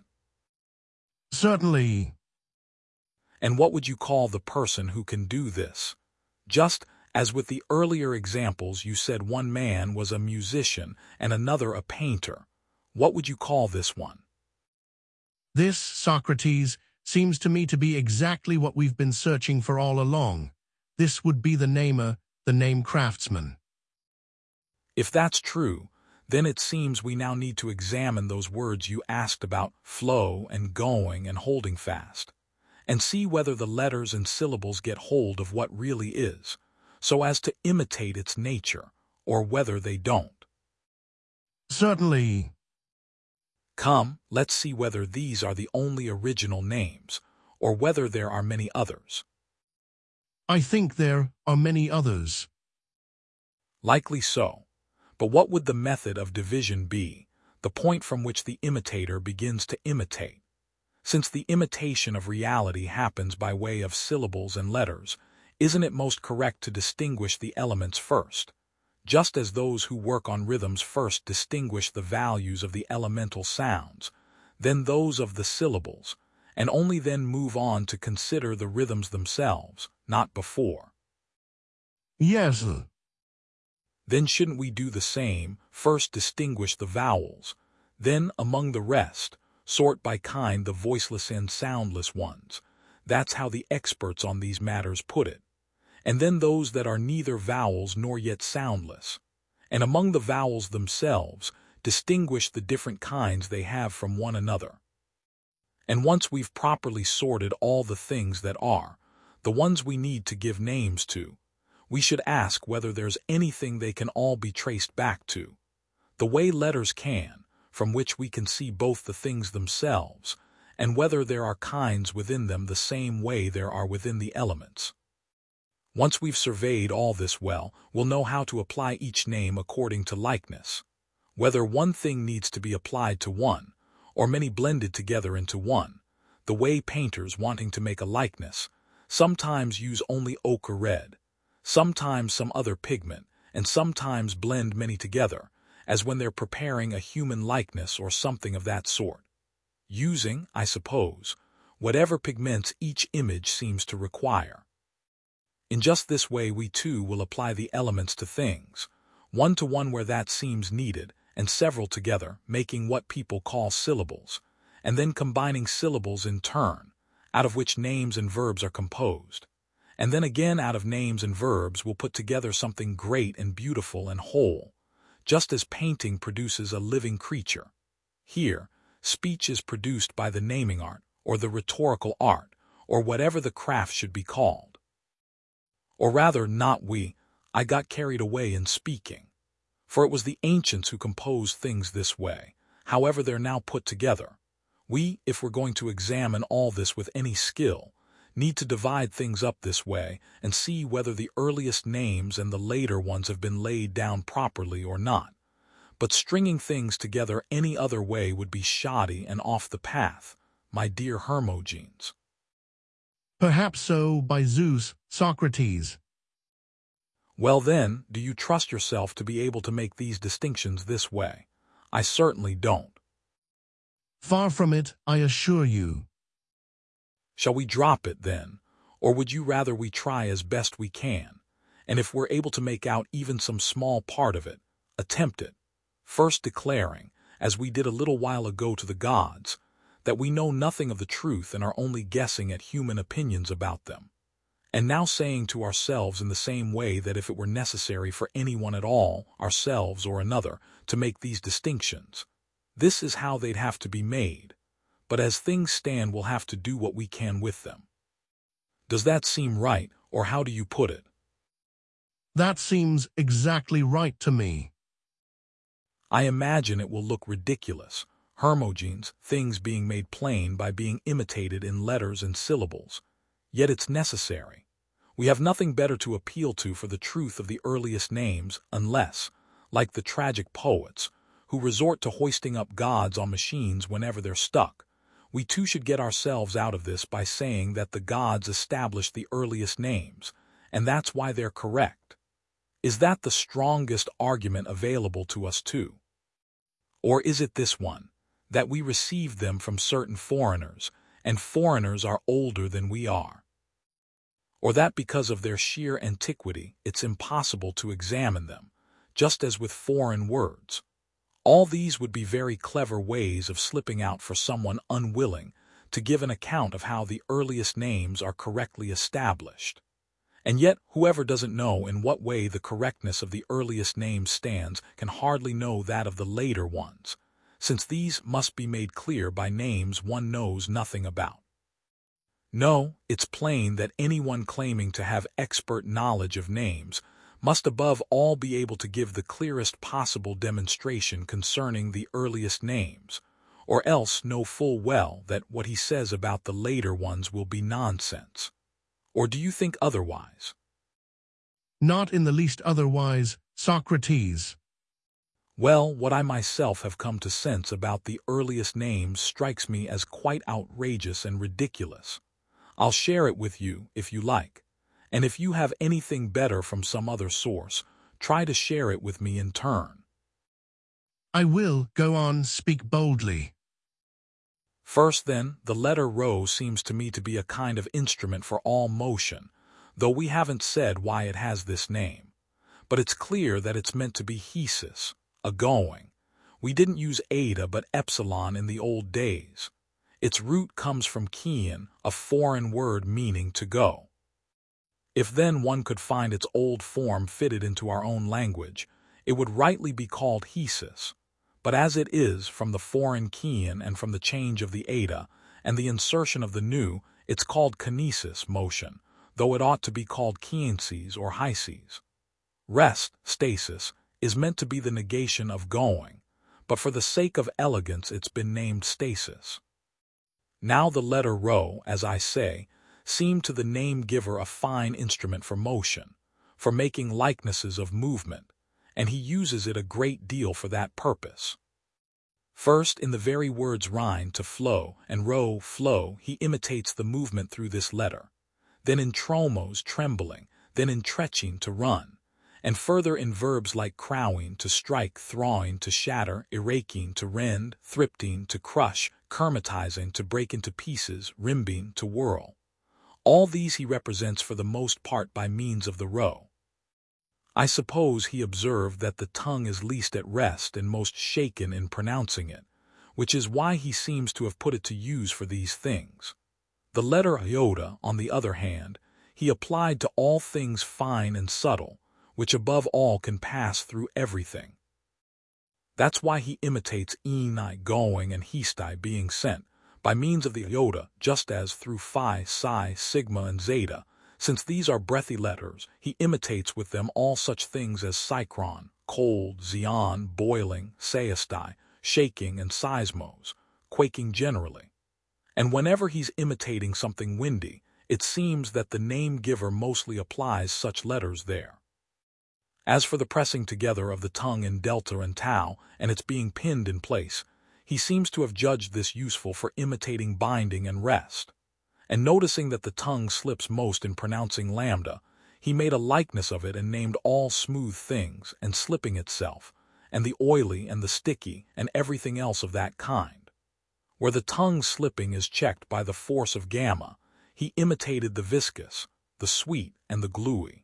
S1: Certainly.
S2: And what would you call the person who can do this? Just as with the earlier examples you said one man was a musician and another a painter, what would you call this one?
S1: This, Socrates, seems to me to be exactly what we've been searching for all along. This would be the namer, the name craftsman.
S2: If that's true, then it seems we now need to examine those words you asked about, flow and going and holding fast, and see whether the letters and syllables get hold of what really is, so as to imitate its nature, or whether they don't.
S1: Certainly.
S2: Come, let's see whether these are the only original names, or whether there are many others.
S1: I think there are many others.
S2: Likely so. But what would the method of division be, the point from which the imitator begins to imitate? Since the imitation of reality happens by way of syllables and letters, isn't it most correct to distinguish the elements first, just as those who work on rhythms first distinguish the values of the elemental sounds, then those of the syllables, and only then move on to consider the rhythms themselves, not before.
S1: Yes.
S2: Then shouldn't we do the same, first distinguish the vowels, then, among the rest, sort by kind the voiceless and soundless ones? That's how the experts on these matters put it. And then those that are neither vowels nor yet soundless. And among the vowels themselves, distinguish the different kinds they have from one another. And once we've properly sorted all the things that are, the ones we need to give names to, we should ask whether there's anything they can all be traced back to, the way letters can, from which we can see both the things themselves, and whether there are kinds within them the same way there are within the elements. Once we've surveyed all this well, we'll know how to apply each name according to likeness, whether one thing needs to be applied to one, or many blended together into one, the way painters wanting to make a likeness sometimes use only ochre red, sometimes some other pigment, and sometimes blend many together, as when they're preparing a human likeness or something of that sort, using, I suppose, whatever pigments each image seems to require. In just this way we too will apply the elements to things, one to one where that seems needed, and several together, making what people call syllables, and then combining syllables in turn, out of which names and verbs are composed. And then again out of names and verbs we'll put together something great and beautiful and whole, just as painting produces a living creature. Here, speech is produced by the naming art, or the rhetorical art, or whatever the craft should be called. Or rather, not we, I got carried away in speaking. For it was the ancients who composed things this way, however they're now put together. We, if we're going to examine all this with any skill, need to divide things up this way and see whether the earliest names and the later ones have been laid down properly or not. But stringing things together any other way would be shoddy and off the path, my dear Hermogenes.
S1: Perhaps so, by Zeus, Socrates.
S2: Well then, do you trust yourself to be able to make these distinctions this way? I certainly don't.
S1: Far from it, I assure you.
S2: Shall we drop it then, or would you rather we try as best we can, and if we're able to make out even some small part of it, attempt it, first declaring, as we did a little while ago to the gods, that we know nothing of the truth and are only guessing at human opinions about them, and now saying to ourselves in the same way that if it were necessary for anyone at all, ourselves or another, to make these distinctions, this is how they'd have to be made, but as things stand we'll have to do what we can with them. Does that seem right, or how do you put it?
S1: That seems exactly right to me.
S2: I imagine it will look ridiculous, Hermogenes, things being made plain by being imitated in letters and syllables. Yet it's necessary. We have nothing better to appeal to for the truth of the earliest names unless, like the tragic poets, who resort to hoisting up gods on machines whenever they're stuck, we too should get ourselves out of this by saying that the gods established the earliest names, and that's why they're correct. Is that the strongest argument available to us too? Or is it this one, that we received them from certain foreigners, and foreigners are older than we are? Or that because of their sheer antiquity it's impossible to examine them, just as with foreign words? All these would be very clever ways of slipping out for someone unwilling to give an account of how the earliest names are correctly established. And yet, whoever doesn't know in what way the correctness of the earliest names stands can hardly know that of the later ones, since these must be made clear by names one knows nothing about. No, it's plain that anyone claiming to have expert knowledge of names must above all be able to give the clearest possible demonstration concerning the earliest names, or else know full well that what he says about the later ones will be nonsense. Or do you think otherwise?
S1: Not in the least otherwise, Socrates.
S2: Well, what I myself have come to sense about the earliest names strikes me as quite outrageous and ridiculous. I'll share it with you if you like. And if you have anything better from some other source, try to share it with me in turn.
S1: I will, go on, speak boldly.
S2: First then, the letter rho seems to me to be a kind of instrument for all motion, though we haven't said why it has this name. But it's clear that it's meant to be hesis, a going. We didn't use eta but epsilon in the old days. Its root comes from Chian, a foreign word meaning to go. If then one could find its old form fitted into our own language, it would rightly be called hesis. But as it is, from the foreign Chian and from the change of the eta and the insertion of the new, it's called kinesis, motion, though it ought to be called kiensis or hysis. Rest, stasis, is meant to be the negation of going, but for the sake of elegance it's been named stasis. Now the letter rho, as I say, seemed to the name-giver a fine instrument for motion, for making likenesses of movement, and he uses it a great deal for that purpose. First, in the very words rhyme to flow and rho, flow, he imitates the movement through this letter. Then in tromos, trembling, then in trechin, to run, and further in verbs like crowing, to strike, thrawing, to shatter, iraking, to rend, thripting, to crush, kermatizing, to break into pieces, rimbing, to whirl. All these he represents for the most part by means of the rho. I suppose he observed that the tongue is least at rest and most shaken in pronouncing it, which is why he seems to have put it to use for these things. The letter iota, on the other hand, he applied to all things fine and subtle, which above all can pass through everything. That's why he imitates enai, going, and histai, being sent, by means of the iota, just as through phi, psi, sigma, and zeta. Since these are breathy letters, he imitates with them all such things as psychron, cold, xion, boiling, seistai, shaking, and seismos, quaking generally. And whenever he's imitating something windy, it seems that the name-giver mostly applies such letters there. As for the pressing together of the tongue in delta and tau, and its being pinned in place, he seems to have judged this useful for imitating binding and rest. And noticing that the tongue slips most in pronouncing lambda, he made a likeness of it and named all smooth things, and slipping itself, and the oily and the sticky, and everything else of that kind. Where the tongue slipping is checked by the force of gamma, he imitated the viscous, the sweet, and the gluey.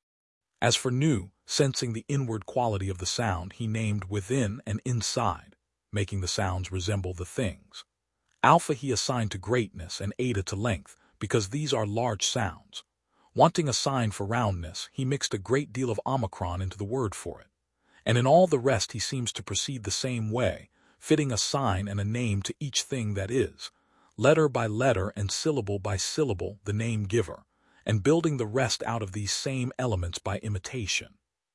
S2: As for nu, sensing the inward quality of the sound, he named within and inside, making the sounds resemble the things. Alpha he assigned to greatness and eta to length, because these are large sounds. Wanting a sign for roundness, he mixed a great deal of omicron into the word for it. And in all the rest he seems to proceed the same way, fitting a sign and a name to each thing that is, letter by letter and syllable by syllable, the name-giver, and building the rest out of these same elements by imitation.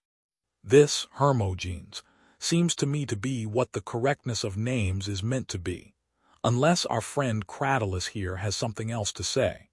S2: This, Hermogenes, seems to me to be what the correctness of names is meant to be, unless our friend Cratylus here has something else to say.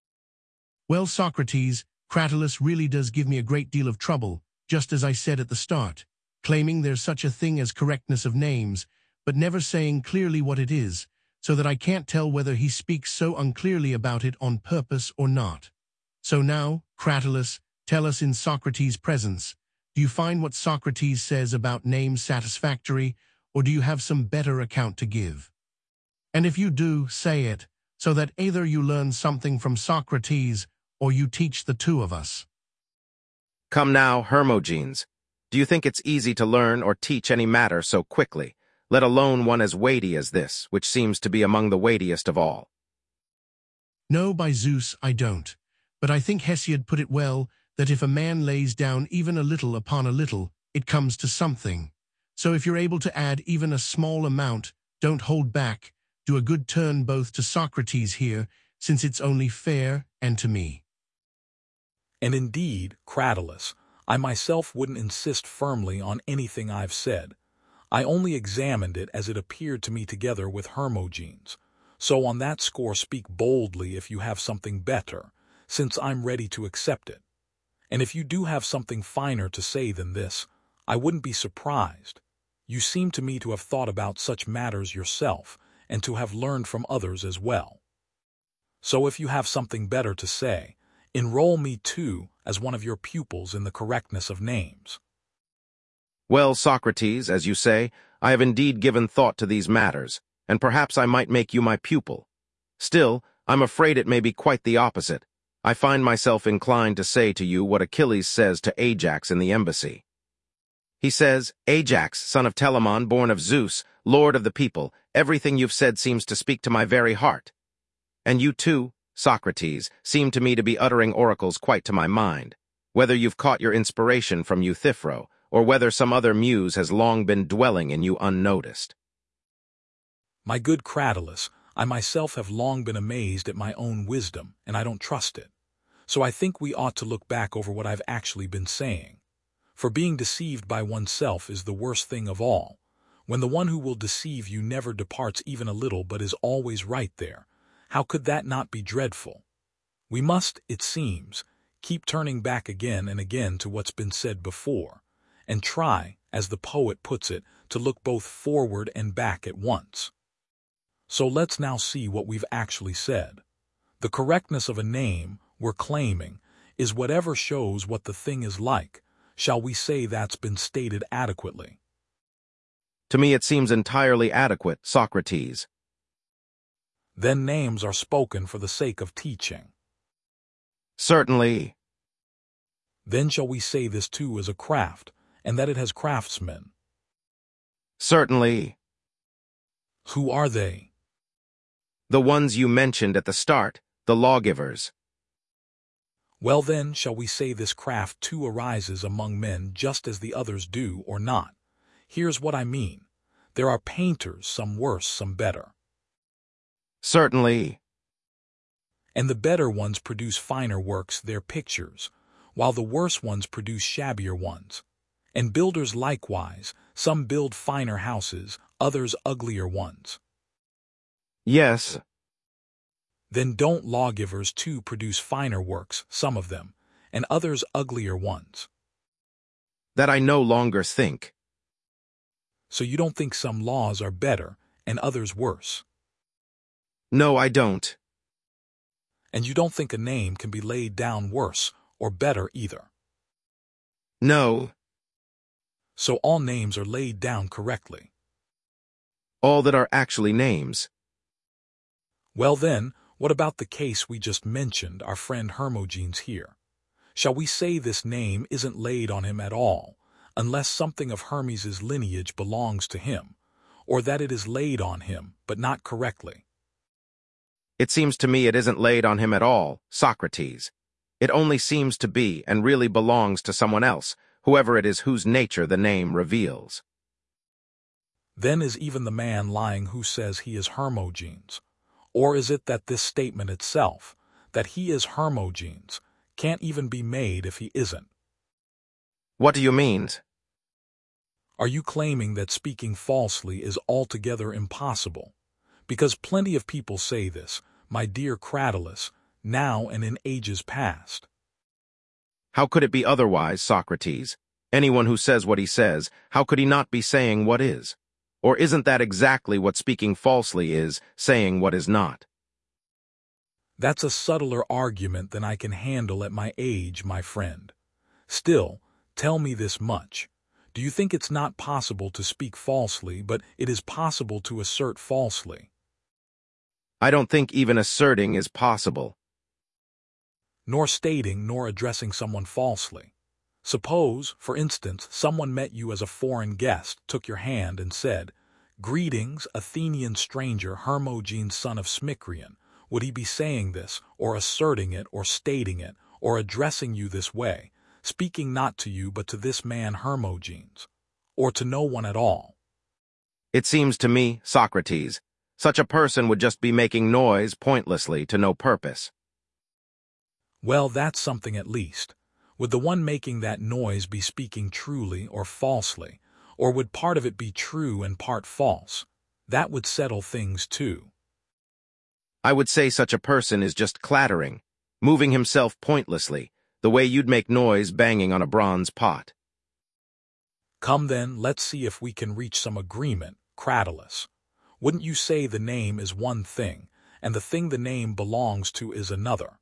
S1: Well, Socrates, Cratylus really does give me a great deal of trouble, just as I said at the start, claiming there's such a thing as correctness of names, but never saying clearly what it is, so that I can't tell whether he speaks so unclearly about it on purpose or not. So now, Cratylus, tell us in Socrates' presence, do you find what Socrates says about names satisfactory, or do you have some better account to give? And if you do, say it, so that either you learn something from Socrates or you teach the two of us.
S3: Come now, Hermogenes. Do you think it's easy to learn or teach any matter so quickly, let alone one as weighty as this, which seems to be among the weightiest of all?
S1: No, by Zeus, I don't. But I think Hesiod put it well, that if a man lays down even a little upon a little, it comes to something. So if you're able to add even a small amount, don't hold back. Do a good turn both to Socrates here, since it's only fair, and to me.
S2: And indeed, Cratylus, I myself wouldn't insist firmly on anything I've said. I only examined it as it appeared to me together with Hermogenes. So on that score speak boldly if you have something better, since I'm ready to accept it. And if you do have something finer to say than this, I wouldn't be surprised. You seem to me to have thought about such matters yourself, and to have learned from others as well. So if you have something better to say, enroll me too as one of your pupils in the correctness of names.
S3: Well, Socrates, as you say, I have indeed given thought to these matters, and perhaps I might make you my pupil. Still, I'm afraid it may be quite the opposite. I find myself inclined to say to you what Achilles says to Ajax in the embassy. He says, Ajax, son of Telamon, born of Zeus, lord of the people, everything you've said seems to speak to my very heart. And you too, Socrates, seem to me to be uttering oracles quite to my mind. Whether you've caught your inspiration from Euthyphro, or whether some other muse has long been dwelling in you unnoticed.
S2: My good Cratylus, I myself have long been amazed at my own wisdom, and I don't trust it. So I think we ought to look back over what I've actually been saying. For being deceived by oneself is the worst thing of all. When the one who will deceive you never departs even a little but is always right there, how could that not be dreadful? We must, it seems, keep turning back again and again to what's been said before, and try, as the poet puts it, to look both forward and back at once. So let's now see what we've actually said. The correctness of a name, we're claiming, is whatever shows what the thing is like. Shall we say that's been stated adequately?
S3: To me it seems entirely adequate, Socrates.
S2: Then names are spoken for the sake of teaching.
S3: Certainly.
S2: Then shall we say this too is a craft, and that it has craftsmen?
S3: Certainly.
S2: Who are they?
S3: The ones you mentioned at the start, the lawgivers.
S2: Well then, shall we say this craft too arises among men just as the others do, or not? Here's what I mean. There are painters, some worse, some better.
S3: Certainly.
S2: And the better ones produce finer works, their pictures, while the worse ones produce shabbier ones. And builders likewise, some build finer houses, others uglier ones.
S3: Yes.
S2: Then don't lawgivers too produce finer works, some of them, and others uglier ones?
S3: That I no longer think.
S2: So you don't think some laws are better, and others worse?
S3: No, I don't.
S2: And you don't think a name can be laid down worse, or better either?
S3: No.
S2: So all names are laid down correctly?
S3: All that are actually names.
S2: Well then, what about the case we just mentioned, our friend Hermogenes here? Shall we say this name isn't laid on him at all, unless something of Hermes' lineage belongs to him, or that it is laid on him, but not correctly?
S3: It seems to me it isn't laid on him at all, Socrates. It only seems to be and really belongs to someone else, whoever it is whose nature the name reveals.
S2: Then is even the man lying who says he is Hermogenes? Or is it that this statement itself, that he is Hermogenes, can't even be made if he isn't?
S3: What do you mean?
S2: Are you claiming that speaking falsely is altogether impossible? Because plenty of people say this, my dear Cratylus, now and in ages past.
S3: How could it be otherwise, Socrates? Anyone who says what he says, how could he not be saying what is? Or isn't that exactly what speaking falsely is, saying what is not?
S2: That's a subtler argument than I can handle at my age, my friend. Still, tell me this much. Do you think it's not possible to speak falsely, but it is possible to assert falsely?
S3: I don't think even asserting is possible.
S2: Nor stating nor addressing someone falsely. Suppose, for instance, someone met you as a foreign guest, took your hand and said, "Greetings, Athenian stranger Hermogenes son of Smicrion." Would he be saying this, or asserting it, or stating it, or addressing you this way, speaking not to you but to this man Hermogenes, or to no one at all?
S3: It seems to me, Socrates, such a person would just be making noise pointlessly to no purpose.
S2: Well, that's something at least. Would the one making that noise be speaking truly or falsely, or would part of it be true and part false? That would settle things too.
S3: I would say such a person is just clattering, moving himself pointlessly, the way you'd make noise banging on a bronze pot.
S2: Come then, let's see if we can reach some agreement, Cratylus. Wouldn't you say the name is one thing, and the thing the name belongs to is another?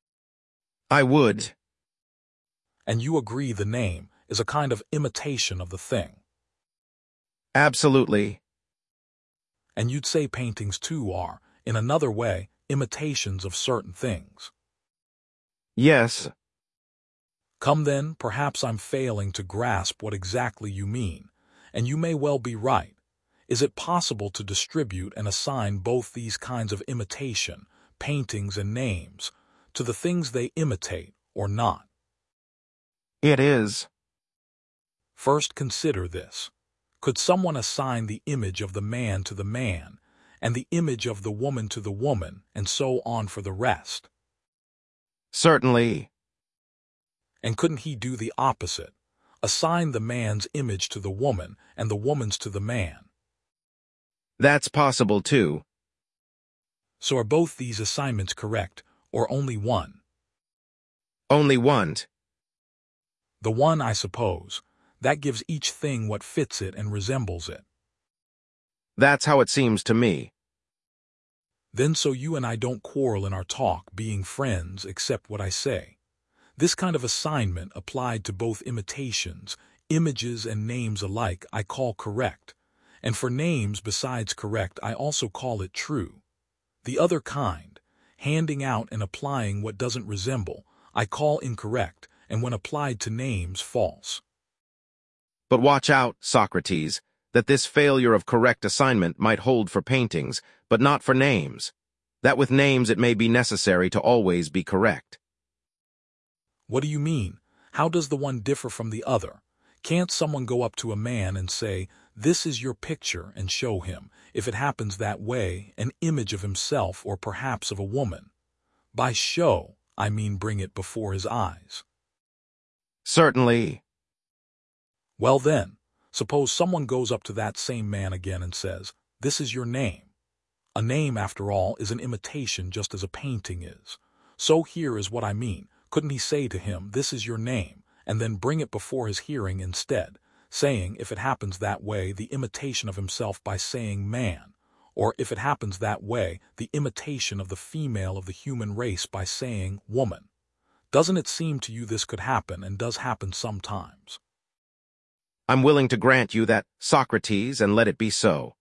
S3: I would.
S2: And you agree the name is a kind of imitation of the thing?
S3: Absolutely.
S2: And you'd say paintings too are, in another way, imitations of certain things.
S3: Yes.
S2: Come then, perhaps I'm failing to grasp what exactly you mean, and you may well be right. Is it possible to distribute and assign both these kinds of imitation, paintings and names, to the things they imitate or not?
S3: It is.
S2: First consider this. Could someone assign the image of the man to the man, and the image of the woman to the woman, and so on for the rest?
S3: Certainly.
S2: And couldn't he do the opposite? Assign the man's image to the woman, and the woman's to the man.
S3: That's possible too.
S2: So are both these assignments correct, or only one?
S3: Only one.
S2: The one, I suppose. That gives each thing what fits it and resembles it.
S3: That's how it seems to me.
S2: Then so you and I don't quarrel in our talk, being friends, accept what I say. This kind of assignment applied to both imitations, images and names alike I call correct, and for names besides correct I also call it true. The other kind, handing out and applying what doesn't resemble, I call incorrect, and when applied to names, false.
S3: But watch out, Socrates, that this failure of correct assignment might hold for paintings, but not for names. That with names it may be necessary to always be correct.
S2: What do you mean? How does the one differ from the other? Can't someone go up to a man and say, "This is your picture," and show him, if it happens that way, an image of himself or perhaps of a woman? By show, I mean bring it before his eyes.
S3: Certainly.
S2: Well then, suppose someone goes up to that same man again and says, "This is your name." A name, after all, is an imitation just as a painting is. So here is what I mean. Couldn't he say to him, "This is your name," and then bring it before his hearing instead, saying, if it happens that way, the imitation of himself by saying man, or if it happens that way, the imitation of the female of the human race by saying woman? Doesn't it seem to you this could happen and does happen sometimes?
S3: I'm willing to grant you that, Socrates, and let it be so.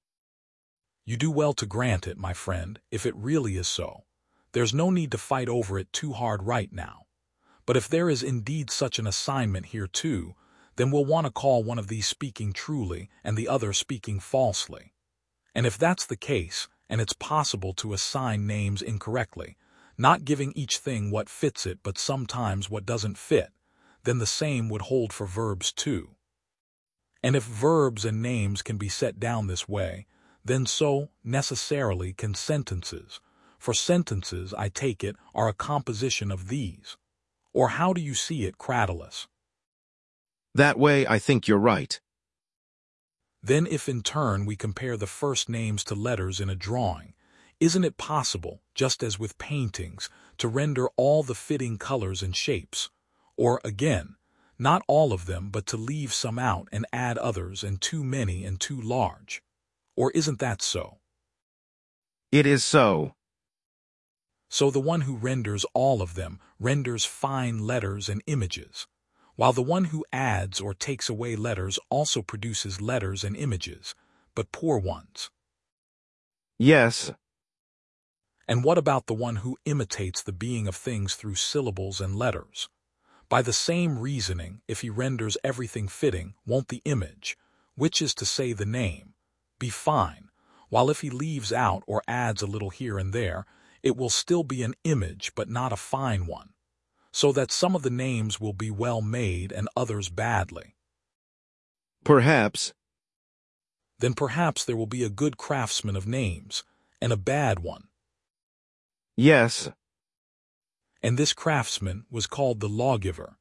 S2: You do well to grant it, my friend, if it really is so. There's no need to fight over it too hard right now. But if there is indeed such an assignment here too, then we'll want to call one of these speaking truly and the other speaking falsely. And if that's the case, and it's possible to assign names incorrectly, not giving each thing what fits it but sometimes what doesn't fit, then the same would hold for verbs too. And if verbs and names can be set down this way, then so, necessarily, can sentences. For sentences, I take it, are a composition of these. Or how do you see it, Cratylus?
S3: That way, I think you're right.
S2: Then if in turn we compare the first names to letters in a drawing, isn't it possible, just as with paintings, to render all the fitting colors and shapes? Or, again, not all of them, but to leave some out and add others and too many and too large? Or isn't that so?
S3: It is so.
S2: So the one who renders all of them renders fine letters and images, while the one who adds or takes away letters also produces letters and images, but poor ones.
S3: Yes.
S2: And what about the one who imitates the being of things through syllables and letters? By the same reasoning, if he renders everything fitting, won't the image, which is to say the name, be fine, while if he leaves out or adds a little here and there, it will still be an image but not a fine one, so that some of the names will be well made and others badly?
S3: Perhaps.
S2: Then perhaps there will be a good craftsman of names, and a bad one.
S3: Yes.
S2: And this craftsman was called the lawgiver.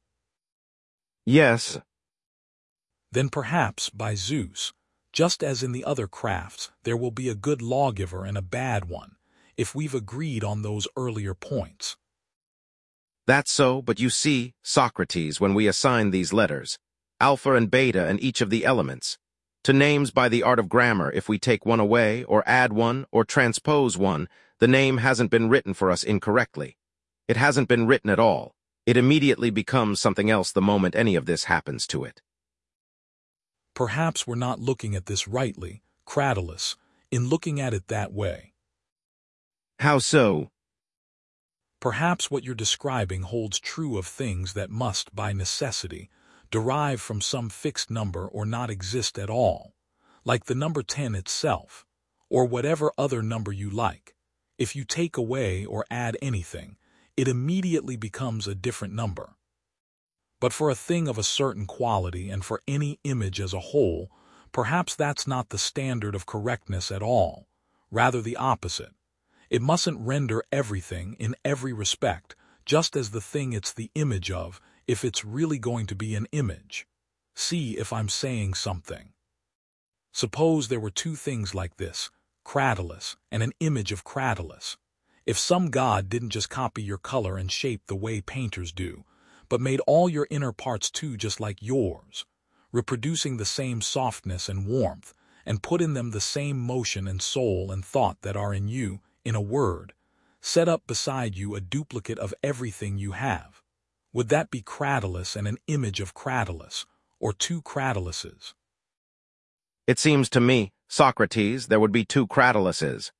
S3: Yes.
S2: Then perhaps, by Zeus, just as in the other crafts, there will be a good lawgiver and a bad one, if we've agreed on those earlier points.
S3: That's so, but you see, Socrates, when we assign these letters, alpha and beta and each of the elements, to names by the art of grammar, if we take one away, or add one, or transpose one, the name hasn't been written for us incorrectly. It hasn't been written at all. It immediately becomes something else the moment any of this happens to it.
S2: Perhaps we're not looking at this rightly, Cratylus. in looking at it that way.
S3: How so?
S2: Perhaps what you're describing holds true of things that must, by necessity, derive from some fixed number or not exist at all, like the number 10 itself, or whatever other number you like. If you take away or add anything, it immediately becomes a different number. But for a thing of a certain quality and for any image as a whole, perhaps that's not the standard of correctness at all, rather the opposite. It mustn't render everything in every respect just as the thing it's the image of if it's really going to be an image. See if I'm saying something. Suppose there were two things like this, Cratylus and an image of Cratylus. If some god didn't just copy your color and shape the way painters do, but made all your inner parts too just like yours, reproducing the same softness and warmth, and put in them the same motion and soul and thought that are in you, in a word, set up beside you a duplicate of everything you have. Would that be Cratylus and an image of Cratylus, or two Kratyluses?
S3: It seems to me, Socrates, there would be two Kratyluses.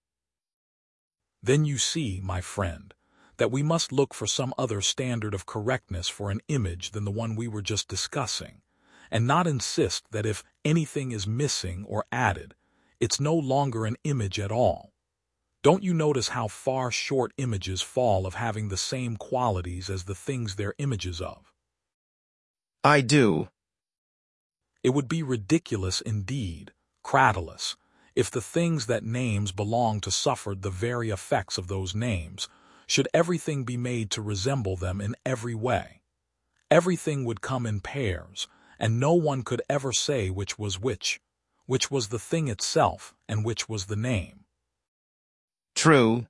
S2: Then you see, my friend, that we must look for some other standard of correctness for an image than the one we were just discussing, and not insist that if anything is missing or added, it's no longer an image at all. Don't you notice how far short images fall of having the same qualities as the things they're images of?
S3: I do.
S2: It would be ridiculous indeed, Cratylus, if the things that names belong to suffered the very effects of those names, should everything be made to resemble them in every way. Everything would come in pairs, and no one could ever say which was the thing itself and which was the name.
S3: True.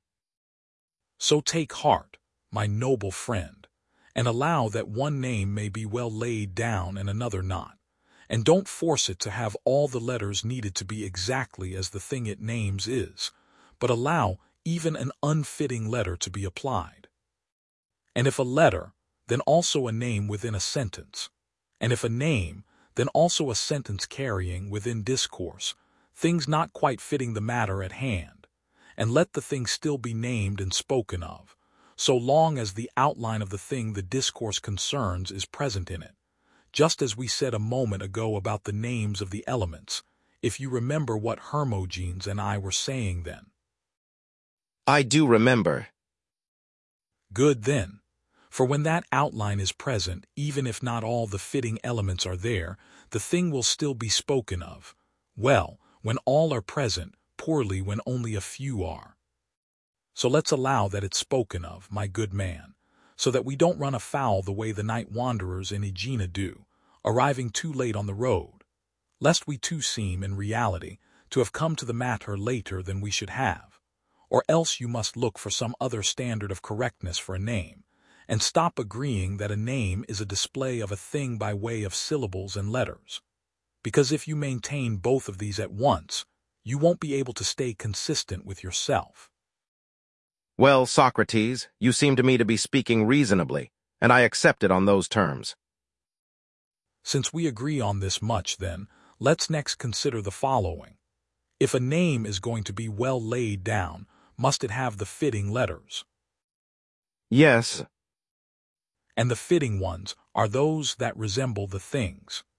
S2: So take heart, my noble friend, and allow that one name may be well laid down and another not, and don't force it to have all the letters needed to be exactly as the thing it names is, but allow even an unfitting letter to be applied. And if a letter, then also a name within a sentence, and if a name, then also a sentence carrying within discourse, things not quite fitting the matter at hand, and let the thing still be named and spoken of, so long as the outline of the thing the discourse concerns is present in it, just as we said a moment ago about the names of the elements, if you remember what Hermogenes and I were saying then.
S3: I do remember.
S2: Good then, for when that outline is present, even if not all the fitting elements are there, the thing will still be spoken of. Well, when all are present, poorly when only a few are. So let's allow that it's spoken of, my good man, so that we don't run afoul the way the night wanderers in Aegina do, arriving too late on the road, lest we too seem, in reality, to have come to the matter later than we should have, or else you must look for some other standard of correctness for a name, and stop agreeing that a name is a display of a thing by way of syllables and letters, because if you maintain both of these at once, you won't be able to stay consistent with yourself.
S3: Well, Socrates, you seem to me to be speaking reasonably, and I accept it on those terms.
S2: Since we agree on this much, then, let's next consider the following. If a name is going to be well laid down, must it have the fitting letters?
S3: Yes.
S2: And the fitting ones are those that resemble the things.